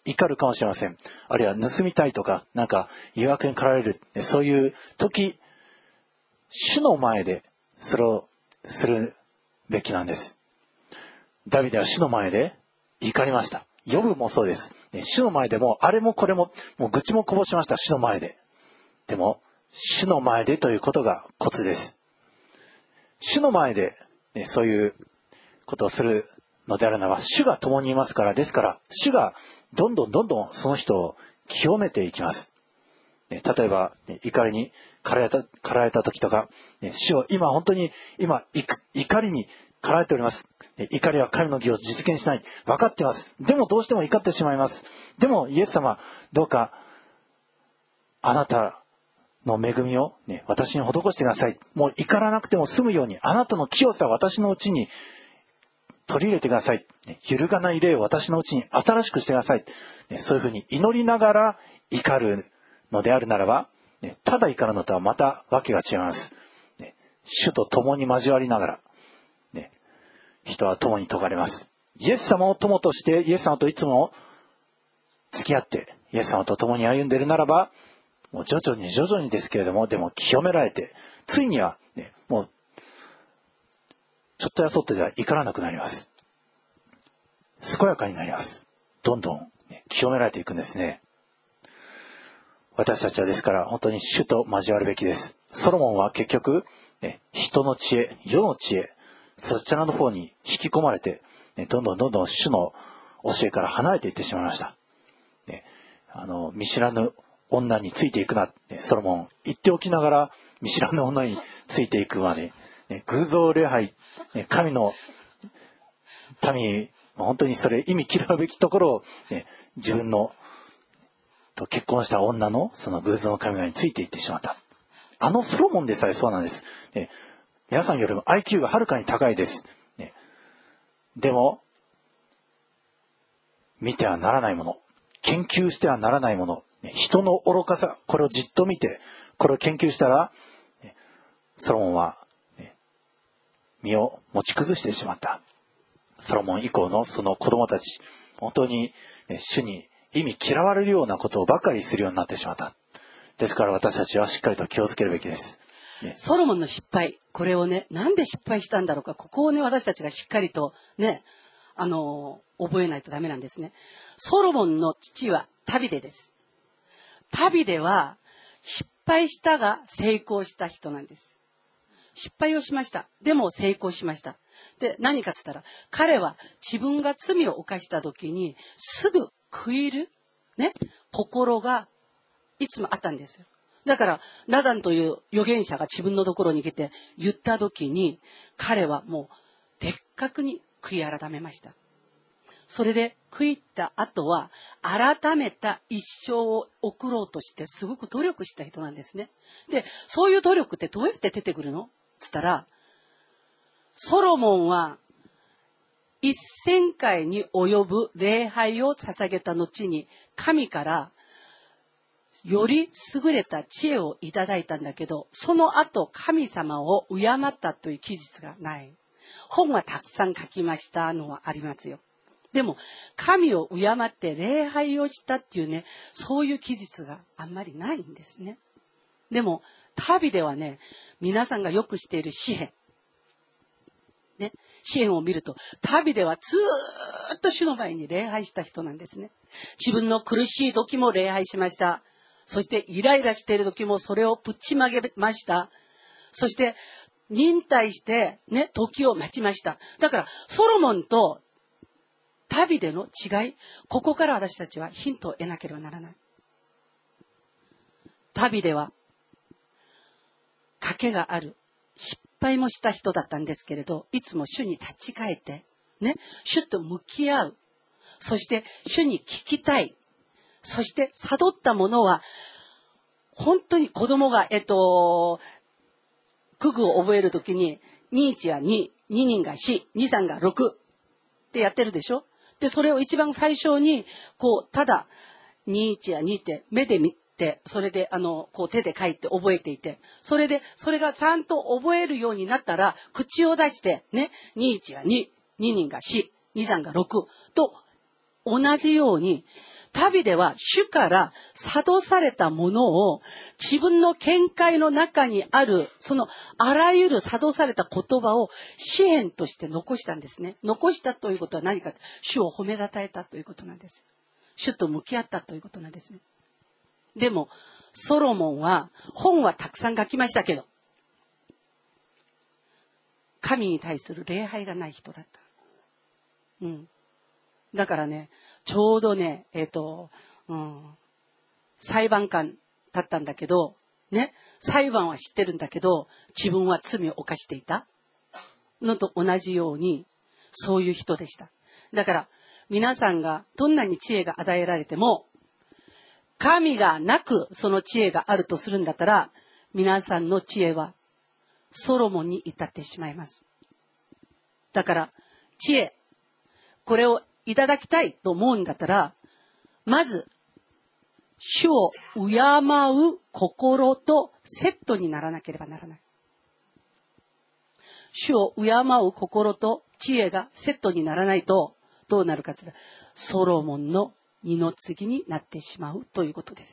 怒るかもしれません。あるいは盗みたいとか、なんか誘惑に駆られる、そういう時、主の前でそれをするべきなんです。ダビデは主の前で怒りました。ヨブもそうです。主の前でもあれもこれももう愚痴もこぼしました。主の前で。でも主の前でということがコツです。主の前で、ね、そういうことをするのであるならば、主が共にいますから、ですから主がどんどんどんどんその人を清めていきます。ね、例えば、ね、怒りに駆られた、駆られた時とか、ね、主を今本当に今怒りに駆られております。怒りは神の義を実現しない。分かってます。でもどうしても怒ってしまいます。でもイエス様、どうかあなたの恵みを、ね、私に施してください。もう怒らなくても済むように、あなたの清さを私のうちに取り入れてください。ね、揺るがない霊を私のうちに新しくしてください。ね、そういうふうに祈りながら怒るのであるならば、ね、ただ怒るのとはまたわけが違います。ね、主と共に交わりながら、ね、人は共に解かれます。イエス様を友として、イエス様といつも付き合って、イエス様と共に歩んでいるならば、もう徐々に徐々にですけれども、でも清められて、ついには、ね、もう、ちょっとやそっとでは怒らなくなります。健やかになります。どんどん、ね、清められていくんですね。私たちはですから本当に主と交わるべきです。ソロモンは結局、ね、人の知恵、世の知恵、そちらの方に引き込まれて、ね、どんどんどんどん主の教えから離れていってしまいました。ね、あの見知らぬ女についていくなって、ね、ソロモン言っておきながら見知らぬ女についていくまで、ね、偶像礼拝、ね、神の民、本当にそれ意味嫌うべきところを、ね、自分のと結婚した女のその偶像の神々についていってしまった。あのソロモンでさえそうなんです。ね、皆さんよりも アイキュー がはるかに高いです。ね、でも、見てはならないもの、研究してはならないもの、ね、人の愚かさ、これをじっと見て、これを研究したら、ね、ソロモンは、ね、身を持ち崩してしまった。ソロモン以降のその子供たち、本当に、ね、主に意味嫌われるようなことをばかりするようになってしまった。ですから私たちはしっかりと気をつけるべきです。ね、
ソロモンの失敗、これをね、なんで失敗したんだろうか、ここをね、私たちがしっかりとね、あのー、覚えないとダメなんですね。ソロモンの父はダビデです。ダビデは失敗したが成功した人なんです。失敗をしました。でも成功しました。で、何かって言ったら、彼は自分が罪を犯した時にすぐ悔いる、ね、心がいつもあったんですよ。だからナダンという預言者が自分のところに来て言った時に、彼はもう的確に悔い改めました。それで悔いた後は改めた一生を送ろうとしてすごく努力した人なんですね。で、そういう努力ってどうやって出てくるの？つったら、ソロモンは一千回に及ぶ礼拝を捧げた後に神からより優れた知恵をいただいたんだけど、その後神様を敬ったという記述がない。本はたくさん書きましたのはありますよ。でも神を敬って礼拝をしたっていうね、そういう記述があんまりないんですね。でもダビデはね、皆さんがよく知っている詩篇ね、詩篇を見るとダビデはずーっと主の前に礼拝した人なんですね。自分の苦しい時も礼拝しました。そしてイライラしている時もそれをぶっちまけました。そして忍耐してね、時を待ちました。だからソロモンとダビデの違い、ここから私たちはヒントを得なければならない。ダビデは賭けがある、失敗もした人だったんですけれど、いつも主に立ち返ってね、主と向き合う、そして主に聞きたい、そして悟ったものは本当に子供がえっと九九を覚えるときににいちはに、ににんがし、にさんがろくってやってるでしょ。でそれを一番最初にこうただにいちはにって目で見て、それであのこう手で書いて覚えていて、それでそれがちゃんと覚えるようになったら口を出してね、にいちはに、ににんがし、にさんがろくと同じように旅では主から諭されたものを自分の見解の中にあるそのあらゆる諭された言葉を詩篇として残したんですね。残したということは何か、主を褒めたたえたということなんです。主と向き合ったということなんですね。でもソロモンは本はたくさん書きましたけど、神に対する礼拝がない人だった。うん。だからね、ちょうどね、えっと、うん、裁判官だったんだけど、ね、裁判は知ってるんだけど、自分は罪を犯していたのと同じように、そういう人でした。だから、皆さんがどんなに知恵が与えられても、神がなくその知恵があるとするんだったら、皆さんの知恵はソロモンに至ってしまいます。だから、知恵、これをいただきたいと思うんだったら、まず、主を敬う心とセットにならなければならない。主を敬う心と知恵がセットにならないと、どうなるかというと、ソロモンの二の次になってしまうということです。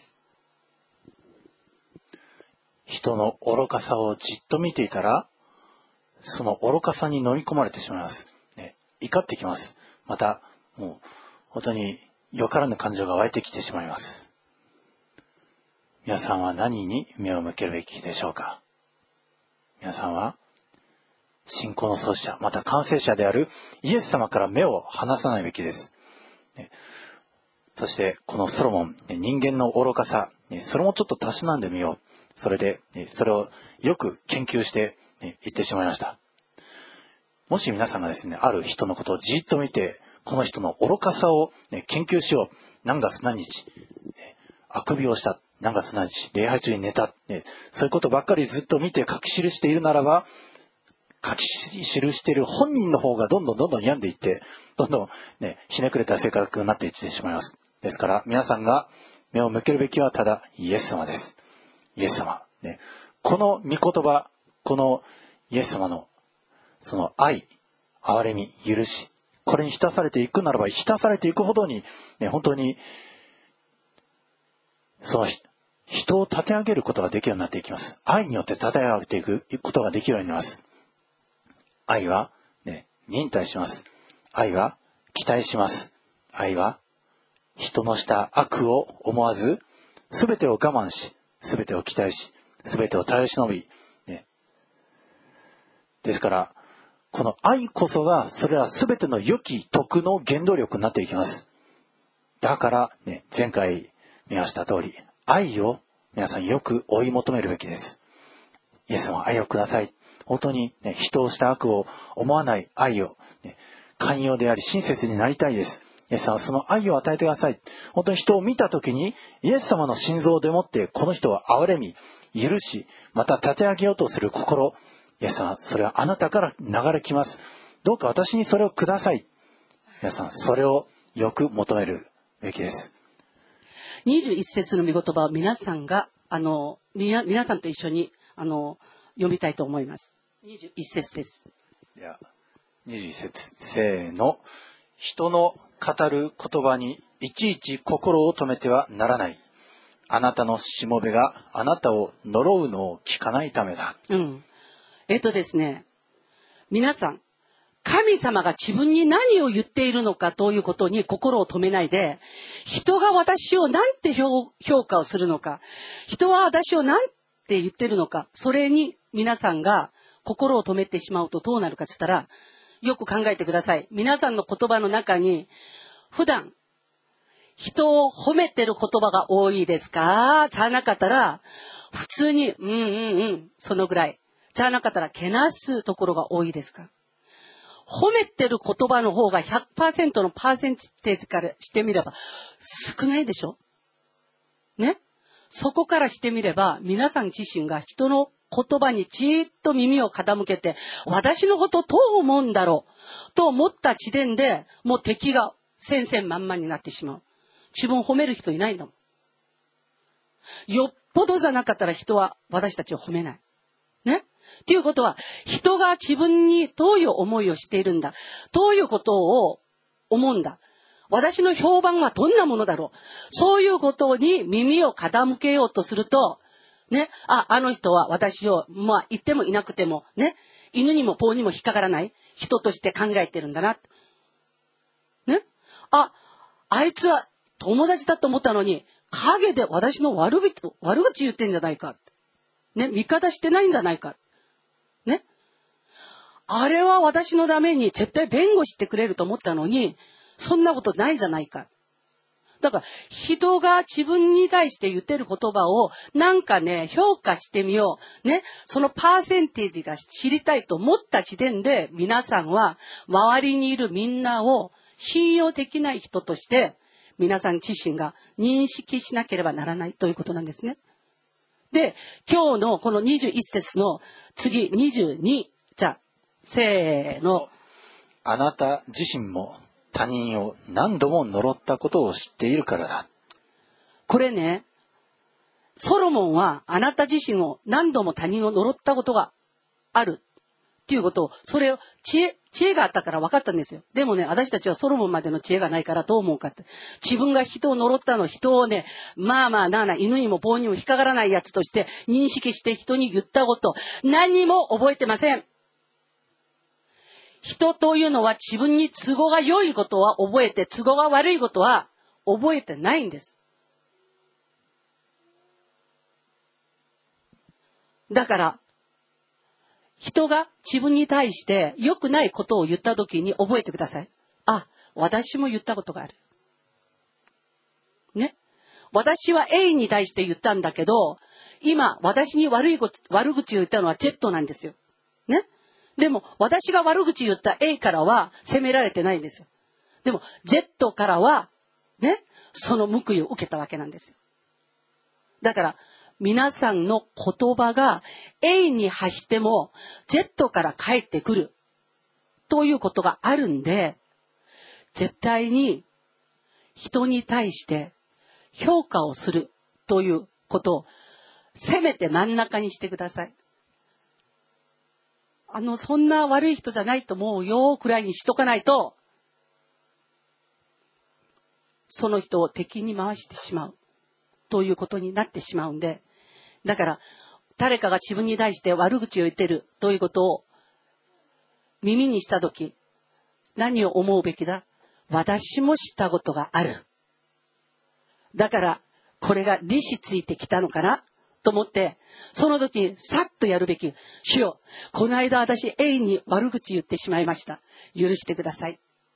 人の愚かさをじっと見ていたら、その愚かさに飲み込まれてしまいます。ね、怒ってきます。また、もう、本当によからぬ感情が湧いてきてしまいます。皆さんは何に目を向けるべきでしょうか。皆さんは、信仰の創始者、また完成者であるイエス様から目を離さないべきです。ね、そして、このソロモン、ね、人間の愚かさ、ね、それもちょっとたしなんでみよう。それで、ね、それをよく研究して、ね、言ってしまいました。もし皆さんがですね、ある人のことをじっと見て、この人の愚かさを、ね、研究しよう。何月何日、ね、あくびをした。何月何日、礼拝中に寝た、ね。そういうことばっかりずっと見て書き記しているならば、書き記している本人の方がどんどんどんどん病んでいって、どんどん、ね、ひねくれた性格になっていってしまいます。ですから皆さんが目を向けるべきはただイエス様です。イエス様。ね、この御言葉、このイエス様のその愛、憐れみ、許し、これに浸されていくならば、浸されていくほどに、ね、本当に、その人を立て上げることができるようになっていきます。愛によって立て上げていくことができるようになります。愛は、ね、忍耐します。愛は期待します。愛は人のした悪を思わず、すべてを我慢し、すべてを期待し、すべてを耐え忍び、ね。ですから、この愛こそが、それらすべての良き徳の原動力になっていきます。だから、ね、前回見ました通り、愛を皆さんよく追い求めるべきです。イエス様、愛をください。本当に、ね、人をした悪を思わない愛を、ね、寛容であり親切になりたいです。イエス様はその愛を与えてください。本当に人を見たときに、イエス様の心臓でもってこの人は憐れみ、許し、また立て上げようとする心、イエス様、それはあなたから流れきます。どうか私にそれをください。皆さん、それをよく求めるべきです。
にじゅういち節の御言葉を皆さんが、あの、皆さんと一緒に、あの、読みたいと思います。にじゅういち節です。
では、にじゅういち節、せーの。人の語る言葉にいちいち心を止めてはならない。あなたのしもべがあなたを呪うのを聞かないためだ。
うん。えっとですね、皆さん、神様が自分に何を言っているのかということに心を止めないで、人が私を何て評価をするのか、人は私を何て言ってるのか、それに皆さんが心を止めてしまうとどうなるかって言ったら、よく考えてください。皆さんの言葉の中に、普段、人を褒めてる言葉が多いですか？じゃなかったら、普通に、うんうんうん、そのぐらい。じゃなかったら、けなすところが多いですか？褒めてる言葉の方が ひゃくパーセント のパーセンテージからしてみれば、少ないでしょ？ね？そこからしてみれば、皆さん自身が人の言葉にじーっと耳を傾けて、私のことどう思うんだろうと思った時点で、もう敵が千々万々になってしまう。自分を褒める人いないんだもん。よっぽどじゃなかったら人は私たちを褒めない。ね？っていうことは、人が自分にどういう思いをしているんだ、どういうことを思うんだ、 私の評判はどんなものだろう。そういうことに耳を傾けようとすると、ね、あ、あの人は私を、まあ、言ってもいなくても、ね、犬にも棒にも引っかからない人として考えてるんだな。ね、あ、あいつは友達だと思ったのに、陰で私の悪口、悪口言ってんじゃないか。ね、味方してないんじゃないか。ね。あれは私のために絶対弁護してくれると思ったのに、そんなことないじゃないか。だから人が自分に対して言ってる言葉をなんかね、評価してみよう。ね。そのパーセンテージが知りたいと思った時点で皆さんは周りにいるみんなを信用できない人として皆さん自身が認識しなければならないということなんですね。で、今日のこのにじゅういち節の次にじゅうに。じゃあ、せーの。
あなた自身も他人を何度も呪ったことを知っているからだ。
これね、ソロモンはあなた自身を何度も他人を呪ったことがあるっていうことを、それを知恵、知恵があったから分かったんですよ。でもね、私たちはソロモンまでの知恵がないからどう思うかって。自分が人を呪ったの、人をね、まあまあなあなあ、犬にも棒にも引っかからないやつとして認識して人に言ったこと、何も覚えてません。人というのは自分に都合が良いことは覚えて、都合が悪いことは覚えてないんです。だから、人が自分に対して良くないことを言ったときに覚えてください。あ、私も言ったことがある。ね。私は A に対して言ったんだけど、今私に悪いこと、悪口を言ったのは Z なんですよ。ね。でも私が悪口言った A からは責められてないんですよ。でも Z からはね、その報いを受けたわけなんですよ。だから皆さんの言葉が A に発しても Z から返ってくるということがあるんで、絶対に人に対して評価をするということをせめて真ん中にしてください。あの、そんな悪い人じゃないと思うよくらいにしとかないと、その人を敵に回してしまうということになってしまうんで、だから誰かが自分に対して悪口を言ってるということを耳にしたとき、何を思うべきだ？私もしたことがある。だからこれが利子ついてきたのかなと思って、その時さっとやるべき。主よ、この間私 A に悪口言ってしまいました。許してください。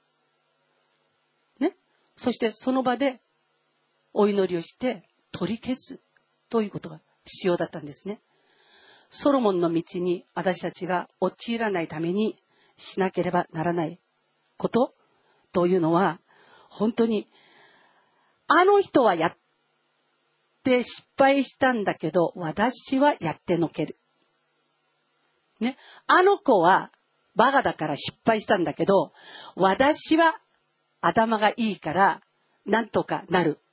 ね。そしてその場でお祈りをして取り消すということが必要だったんですね。ソロモンの道に私たちが陥らないためにしなければならないことというのは、本当にあの人はやって失敗したんだけど、私はやってのける。ね。あの子はバカだから失敗したんだけど、私は頭がいいからなんとかなる。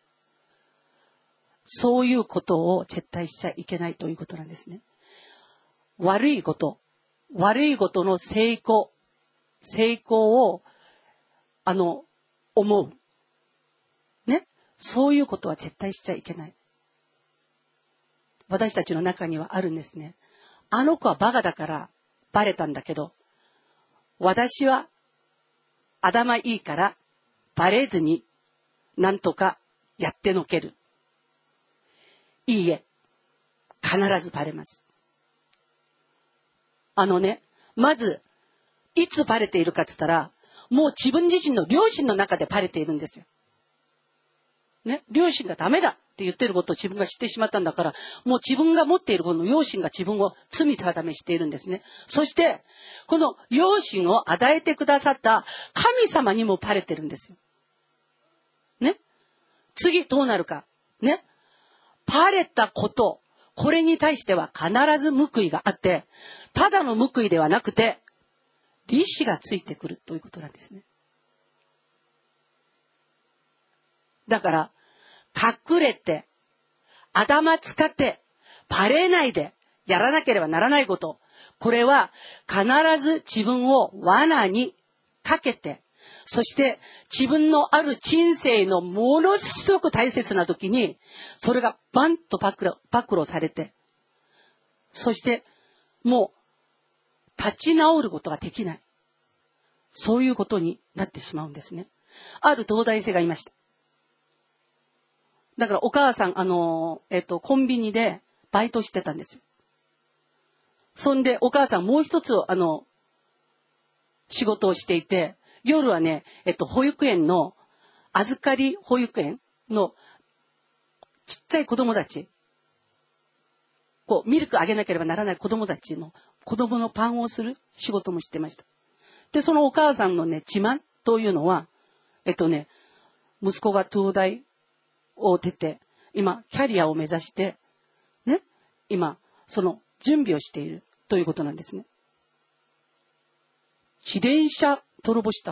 そういうことを絶対しちゃいけないということなんですね。悪いこと、悪いことの成功、成功を、あの、思う。ね。そういうことは絶対しちゃいけない。私たちの中にはあるんですね。あの子はバカだからバレたんだけど、私は頭いいからバレずになんとかやってのける。いいえ、必ずバレます。あのね、まずいつバレているかって言ったら、もう自分自身の良心の中でバレているんですよ。ね、良心がダメだって言ってることを自分が知ってしまったんだから、もう自分が持っているこの良心が自分を罪定めしているんですね。そしてこの良心を与えてくださった神様にもバレてるんですよ。ね、次どうなるかね。バレたこと、これに対しては必ず報いがあって、ただの報いではなくて利子がついてくるということなんですね。だから隠れて頭使ってバレないでやらなければならないこと、これは必ず自分を罠にかけて、 そして自分のある人生のものすごく大切な時に、それがバンと暴露、暴露されて、そしてもう立ち直ることができない。そういうことになってしまうんですね。ある東大生がいました。だからお母さん、あの、えっと、コンビニでバイトしてたんですよ。そんでお母さんもう一つ、あの、仕事をしていて、夜はね、えっと、保育園の、預かり保育園のちっちゃい子供たち、こう、ミルクあげなければならない子供たちの、子供のパンをする仕事もしてました。で、そのお母さんのね、自慢というのは、えっとね、息子が東大を出て、今、キャリアを目指して、ね、今、その準備をしているということなんですね。自転車泥棒した。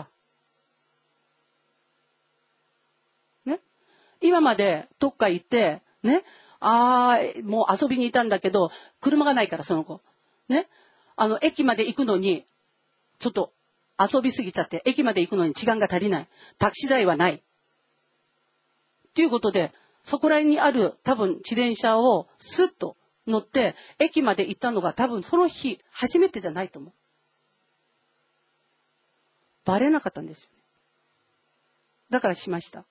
ね。今までどっか行って、ね。ああ、もう遊びにいたんだけど、車がないからその子。ね。あの、駅まで行くのに、ちょっと遊びすぎちゃって、駅まで行くのに時間が足りない。タクシー代はない。ということで、そこら辺にある多分自転車をスッと乗って、駅まで行ったのが多分その日初めてじゃないと思う。バレなかったんですよ。だからしました。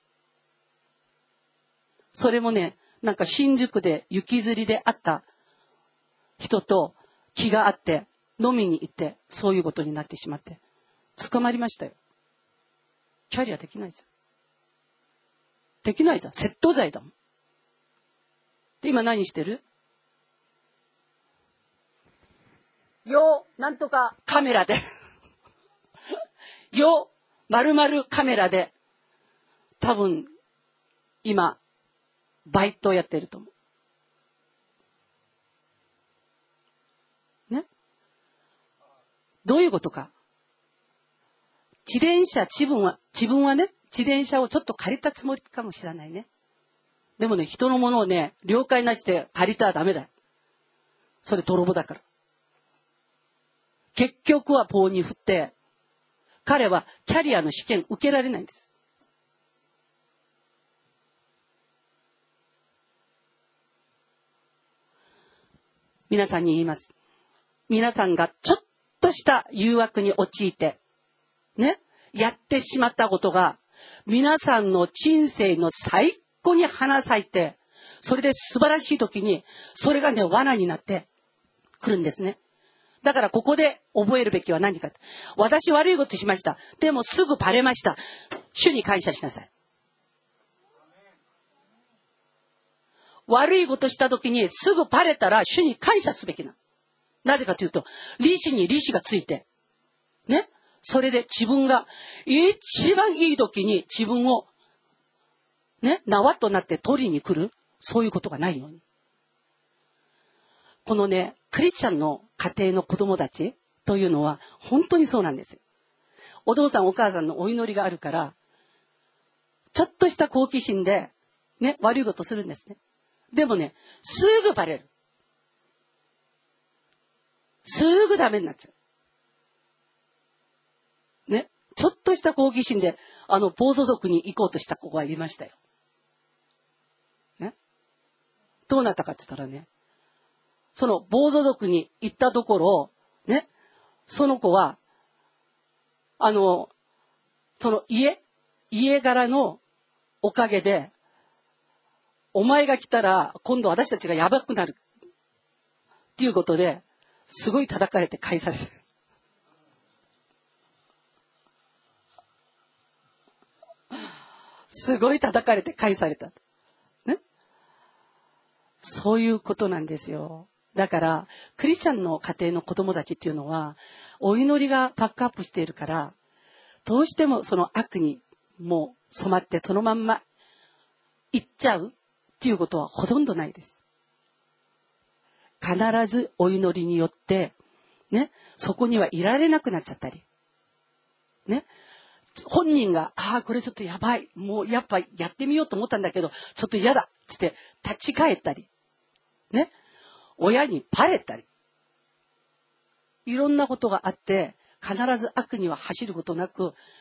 それもね、なんか新宿で雪吊りで会った人と気があって飲みに行ってそういうことになってしまって捕まりましたよ。キャリアできないじゃん。できないじゃん。窃盗罪だもん。で、今何してる？よ、なんとかカメラで。よ、丸々カメラで、多分、今、バイトをやってると思う。ね。どういうことか。自転車、自分は、自分はね、自転車をちょっと借りたつもりかもしれないね。でもね、人のものをね、了解なしで借りたらダメだよ。それ泥棒だから。結局は棒に振って、彼はキャリアの試験受けられないんです。皆さんに言います。皆さんがちょっとした誘惑に陥って、ね、やってしまったことが、皆さんの人生の最高に花咲いて、それで素晴らしい時に、それがね、罠になってくるんですね。だからここで覚えるべきは何か。私悪いことしました。でもすぐバレました。主に感謝しなさい。悪いことした時にすぐバレたら主に感謝すべきな。なぜかというと、利子に利子がついて、ね。それで自分が一番いい時に自分を、ね、縄となって取りに来る。そういうことがないように。このね、クリスチャンの家庭の子供たちというのは本当にそうなんですよ。お父さんお母さんのお祈りがあるから、ちょっとした好奇心で、ね、悪いことするんですね。でもね、すぐバレる。すぐダメになっちゃう。ね、ちょっとした好奇心で、あの、暴走族に行こうとした子がいましたよ。ね。どうなったかって言ったらね、その暴走族に行ったところ、ね、その子は、あの、その家、家柄のおかげで、お前が来たら今度私たちがやばくなる。っていうことで、すごい叩かれて返されてる。すごい叩かれて返された。ね。そういうことなんですよ。だから、クリスチャンの家庭の子供たちっていうのは、お祈りがパックアップしているから、どうしてもその悪にもう染まってそのまんま行っちゃうっていうことはほとんどないです。必ずお祈りによって、ね、そこにはいられなくなっちゃったり、ね、本人が、ああ、これちょっとやばい、もうやっぱやってみようと思ったんだけど、ちょっと嫌だっつって立ち返ったり、ね、親にバレたり、いろんなことがあって、必ず悪には走ることなく、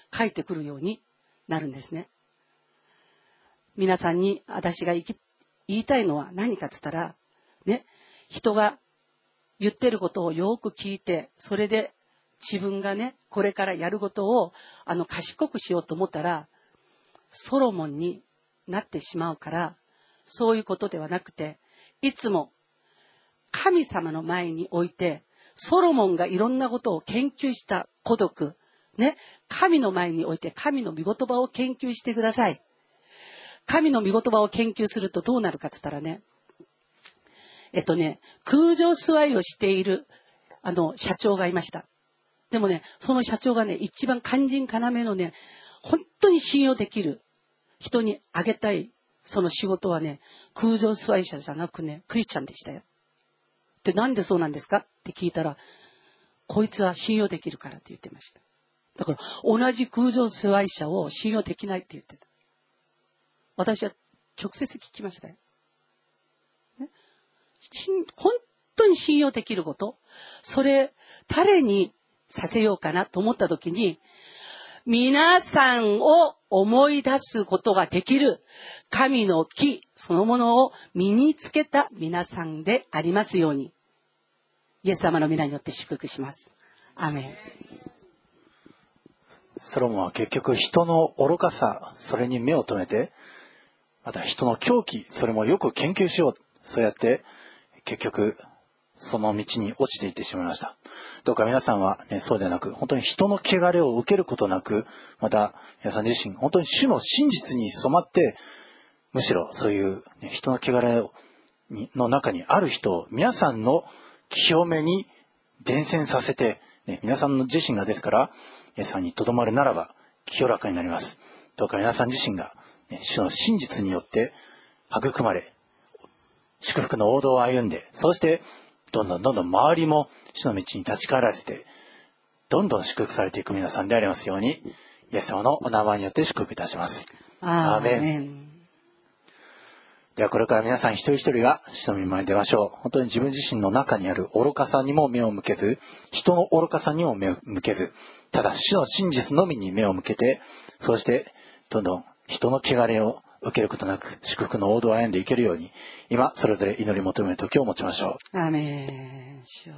返ってくるようになるんですね。皆さんに私が言いたいのは何かっつったら、ね、人が言ってることをよく聞いて、それで自分がね、これからやることをあの賢くしようと思ったら、ソロモンになってしまうから、そういうことではなくて、いつも神様の前に置いて、ソロモンがいろんなことを研究した孤独、ね、神の前に置いて神の御言葉を研究してください。神の御言葉を研究するとどうなるかっつったらね、えっとね、空上座りをしているあの社長がいました。でもね、その社長がね、一番肝心要のね、本当に信用できる人にあげたいその仕事はね、空上座り者じゃなくね、クリスチャンでしたよ。で、なんでそうなんですかって聞いたら、こいつは信用できるからって言ってました。だから同じ空上座り者を信用できないって言ってた。私は直接聞きましたよ。ね、本当に信用できること、それ誰にさせようかなと思った時に、皆さんを思い出すことができる神の木そのものを身につけた皆さんでありますように、イエス様の皆によって祝福します。アーメン。
ソロモンは結局人の愚かさ、それに目を留めて、また人の狂気、それもよく研究しよう。そうやって結局その道に落ちていってしまいました。どうか皆さんは、ね、そうではなく、本当に人の汚れを受けることなく、また皆さん自身本当に主の真実に染まって、むしろそういう、ね、人の汚れの中にある人を皆さんの清めに伝染させて、ね、皆さんの自身がですからイエス様にとどまるならば清らかになります。どうか皆さん自身が、ね、主の真実によって育まれ、祝福の王道を歩んで、そしてどんどんどんどん周りも主の道に立ち返らせて、どんどん祝福されていく皆さんでありますように、イエス様のお名前によって祝福いたします。
アーメン。
ではこれから皆さん一人一人が主の御前に出ましょう。本当に自分自身の中にある愚かさにも目を向けず、人の愚かさにも目を向けず、ただ主の真実のみに目を向けて、そうしてどんどん人の汚れを受けることなく祝福の王道を歩んでいけるように、今それぞれ祈り求める時を持ちましょう。
アーメン。主よ、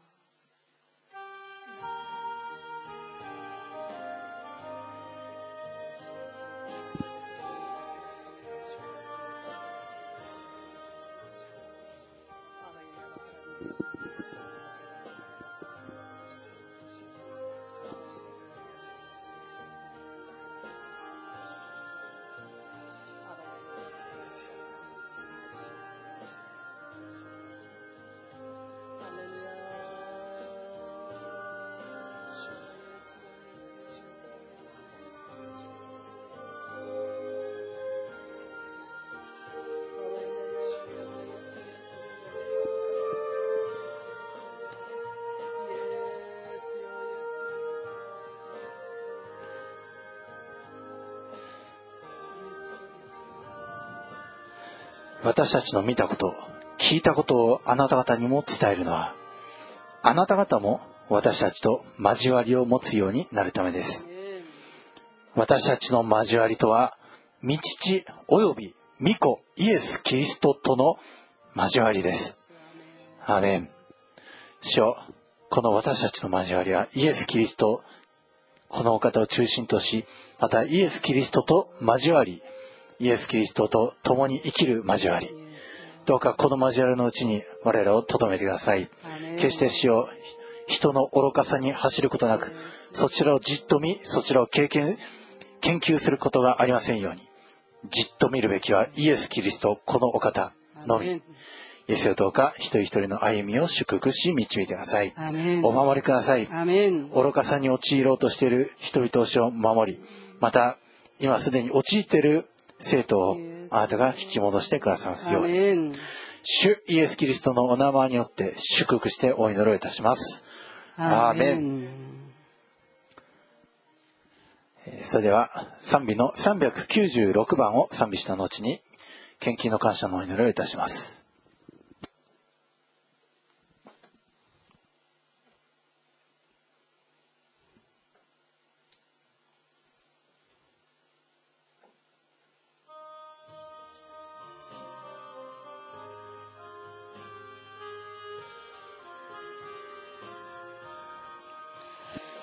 私たちの見たこと、聞いたことをあなた方にも伝えるのは、あなた方も私たちと交わりを持つようになるためです。私たちの交わりとは、御父および御子イエス・キリストとの交わりです。アーメン。主よ、この私たちの交わりはイエス・キリスト、このお方を中心とし、またイエス・キリストと交わり、イエス・キリストと共に生きる交わり、どうかこの交わりのうちに我らをとどめてください。決して主よ、人の愚かさに走ることなく、そちらをじっと見、そちらを経験研究することがありませんように、じっと見るべきはイエス・キリスト、このお方のみ。イエスよ、どうか一人一人の歩みを祝福し導いてください。お守りください。愚かさに陥ろうとしている人々を主を守り、また今すでに陥っている生徒をあなたが引き戻してくださいますように、主イエス・キリストのお名前によって祝福してお祈りをいたします。アーメン。それでは賛美のさんびゃくきゅうじゅうろくばんを賛美した後に献金の感謝のお祈りをいたします。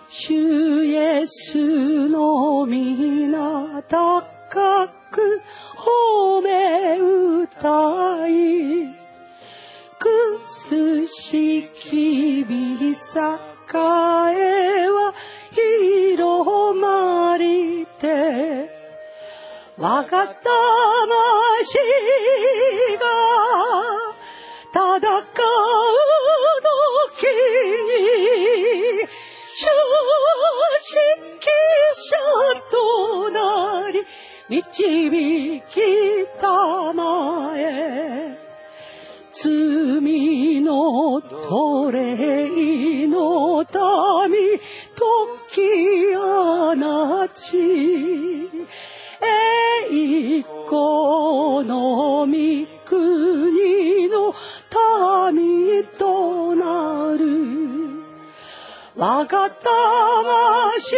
主イエスの皆高く褒め歌い、くすしきび栄は広まりて、我が魂が戦う時に主指揮者となり導きたまえ、罪の奴隷の民時あなち、栄光の御国の民となる。我が魂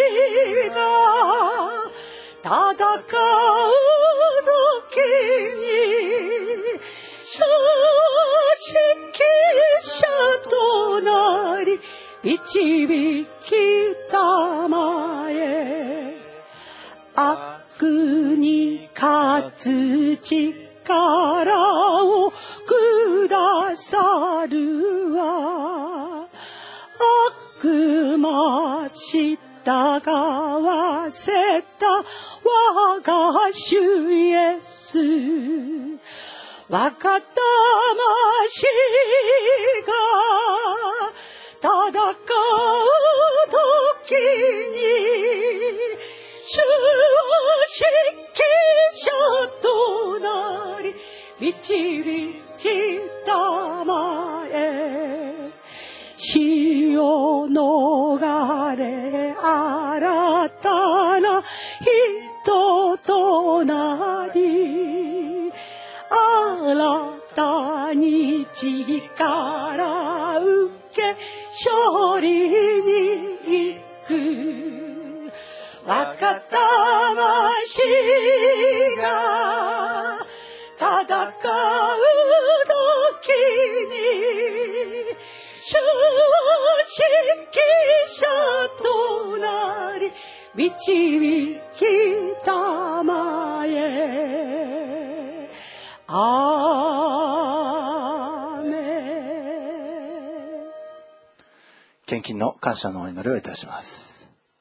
が戦う時に主指揮者となり導きたまえ、悪に勝つ力をくださるわ。悪魔従わせた我が主イエス、我が魂が戦う時に主指揮者となり導きたまえ、死を逃れ新たな人となり、新たに力受け勝利に行く。我が魂が戦う時に主指揮者となり導きたまえ。アーメン。
献金の感謝のお祈りをいたします。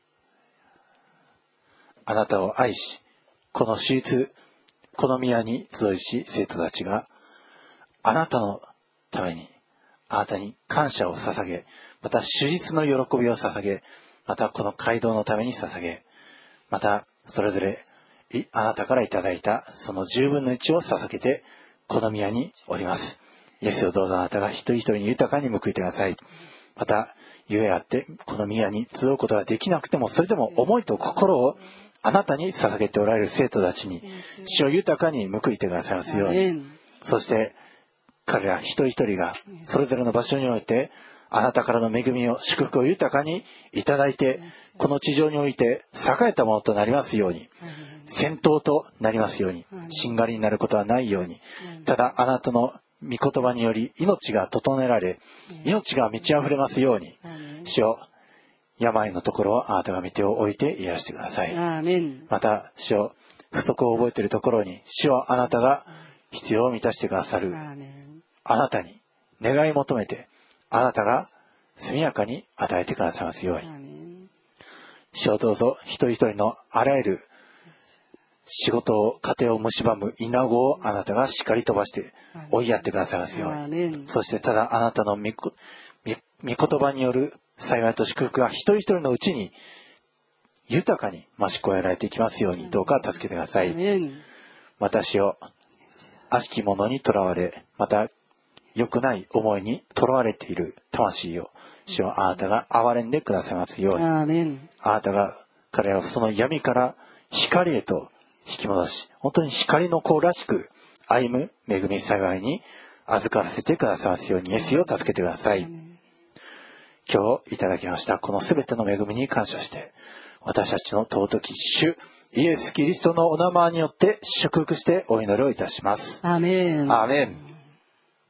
あなたを愛し、この手術、この宮に集いし生徒たちがあなたのために、あなたに感謝を捧げ、また手術の喜びを捧げ、またこの街道のために捧げ、またそれぞれあなたからいただいたそのじゅうぶんのいちを捧げてこの宮におります。イエスをどうぞあなたが一人一人に豊かに報いてください。またゆえあってこの宮に集うことができなくても、それでも思いと心をあなたに捧げておられる生徒たちに主を豊かに報いてくださいますように。そして彼ら一人一人がそれぞれの場所においてあなたからの恵みを祝福を豊かにいただいて、この地上において栄えたものとなりますように、戦闘となりますように、しんがりになることはないように、ただあなたの御言葉により命が整えられ、命が満ち溢れますように、主よ病のところをあなたが御手を置いて癒してください。また主よ不足を覚えているところに主はあなたが必要を満たしてくださる。あなたに願い求めてあなたが速やかに与えてくださいますように。主をどうぞ一人一人のあらゆる仕事を家庭を蝕む稲子をあなたがしっかり飛ばして追いやってくださいますように。そしてただあなたの御言葉による幸いと祝福が一人一人のうちに豊かに増し加えられていきますように、どうか助けてください。私を悪しきものにとらわれ、また良くない思いにとらわれている魂を主はあなたが憐れんでくださいますように。あなたが彼らをその闇から光へと引き戻し、本当に光の子らしく歩む恵み幸いに預からせてくださいますように、イエスを助けてください。今日いただきましたこのすべての恵みに感謝して、私たちの尊き主イエス・キリストのお名前によって祝福してお祈りをいたします。
アーメン。
アーメン。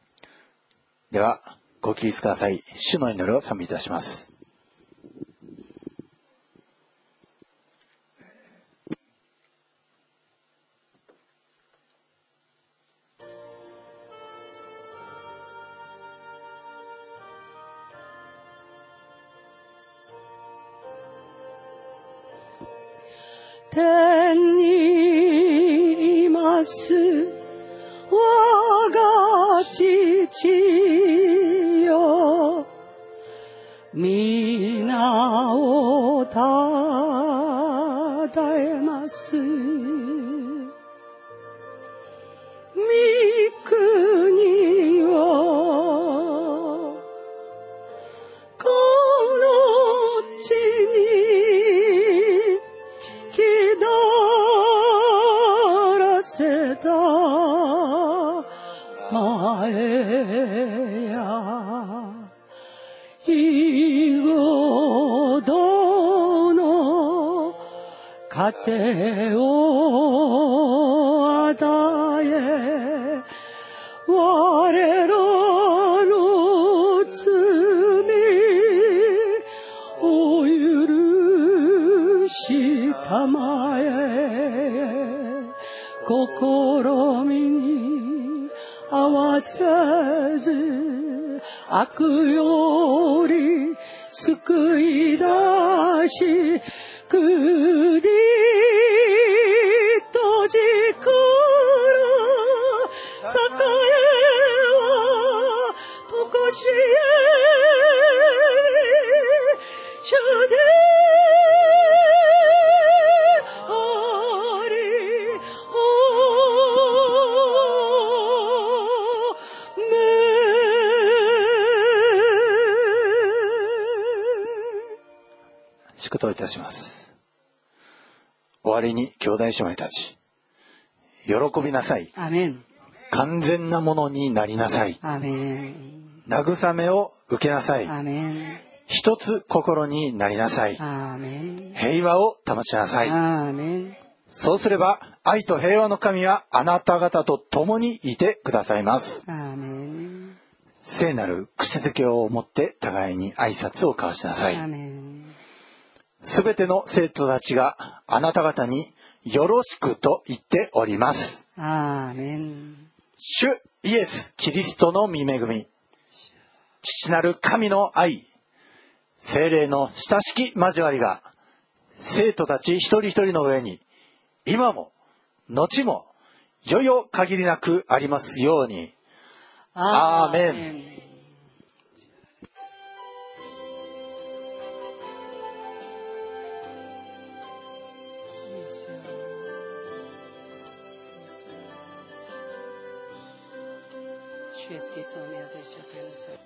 ではご起立ください。主の祈りを賛美いたします。
天にいます我が父よ、皆をたたえます。御国をこの地に来らせたまえや、いごどの糧を与え、我らの罪を許したまえ、試みに合わせず悪より救い出し、くりとじくる栄はとこしえ主でありおめ。
祝祷いたします。終わりに兄弟姉妹たち、喜びなさい。
アメン。
完全なものになりなさい。
アメン。
慰めを受けなさい。
アメン。
一つ心になりなさい。
アメン。
平和を保ちなさい。
アメン。
そうすれば愛と平和の神はあなた方と共にいてくださいます。
アメン。
聖なる口づけを持って互いに挨拶を交わしなさい。
アメン。
すべての生徒たちがあなた方によろしくと言っております。
アーメン。
主イエス・キリストの御恵み、父なる神の愛、聖霊の親しき交わりが生徒たち一人一人の上に今も後もよよ限りなくありますように。アーメン。
主イエスキリストの皆と一緒に帰りなさい。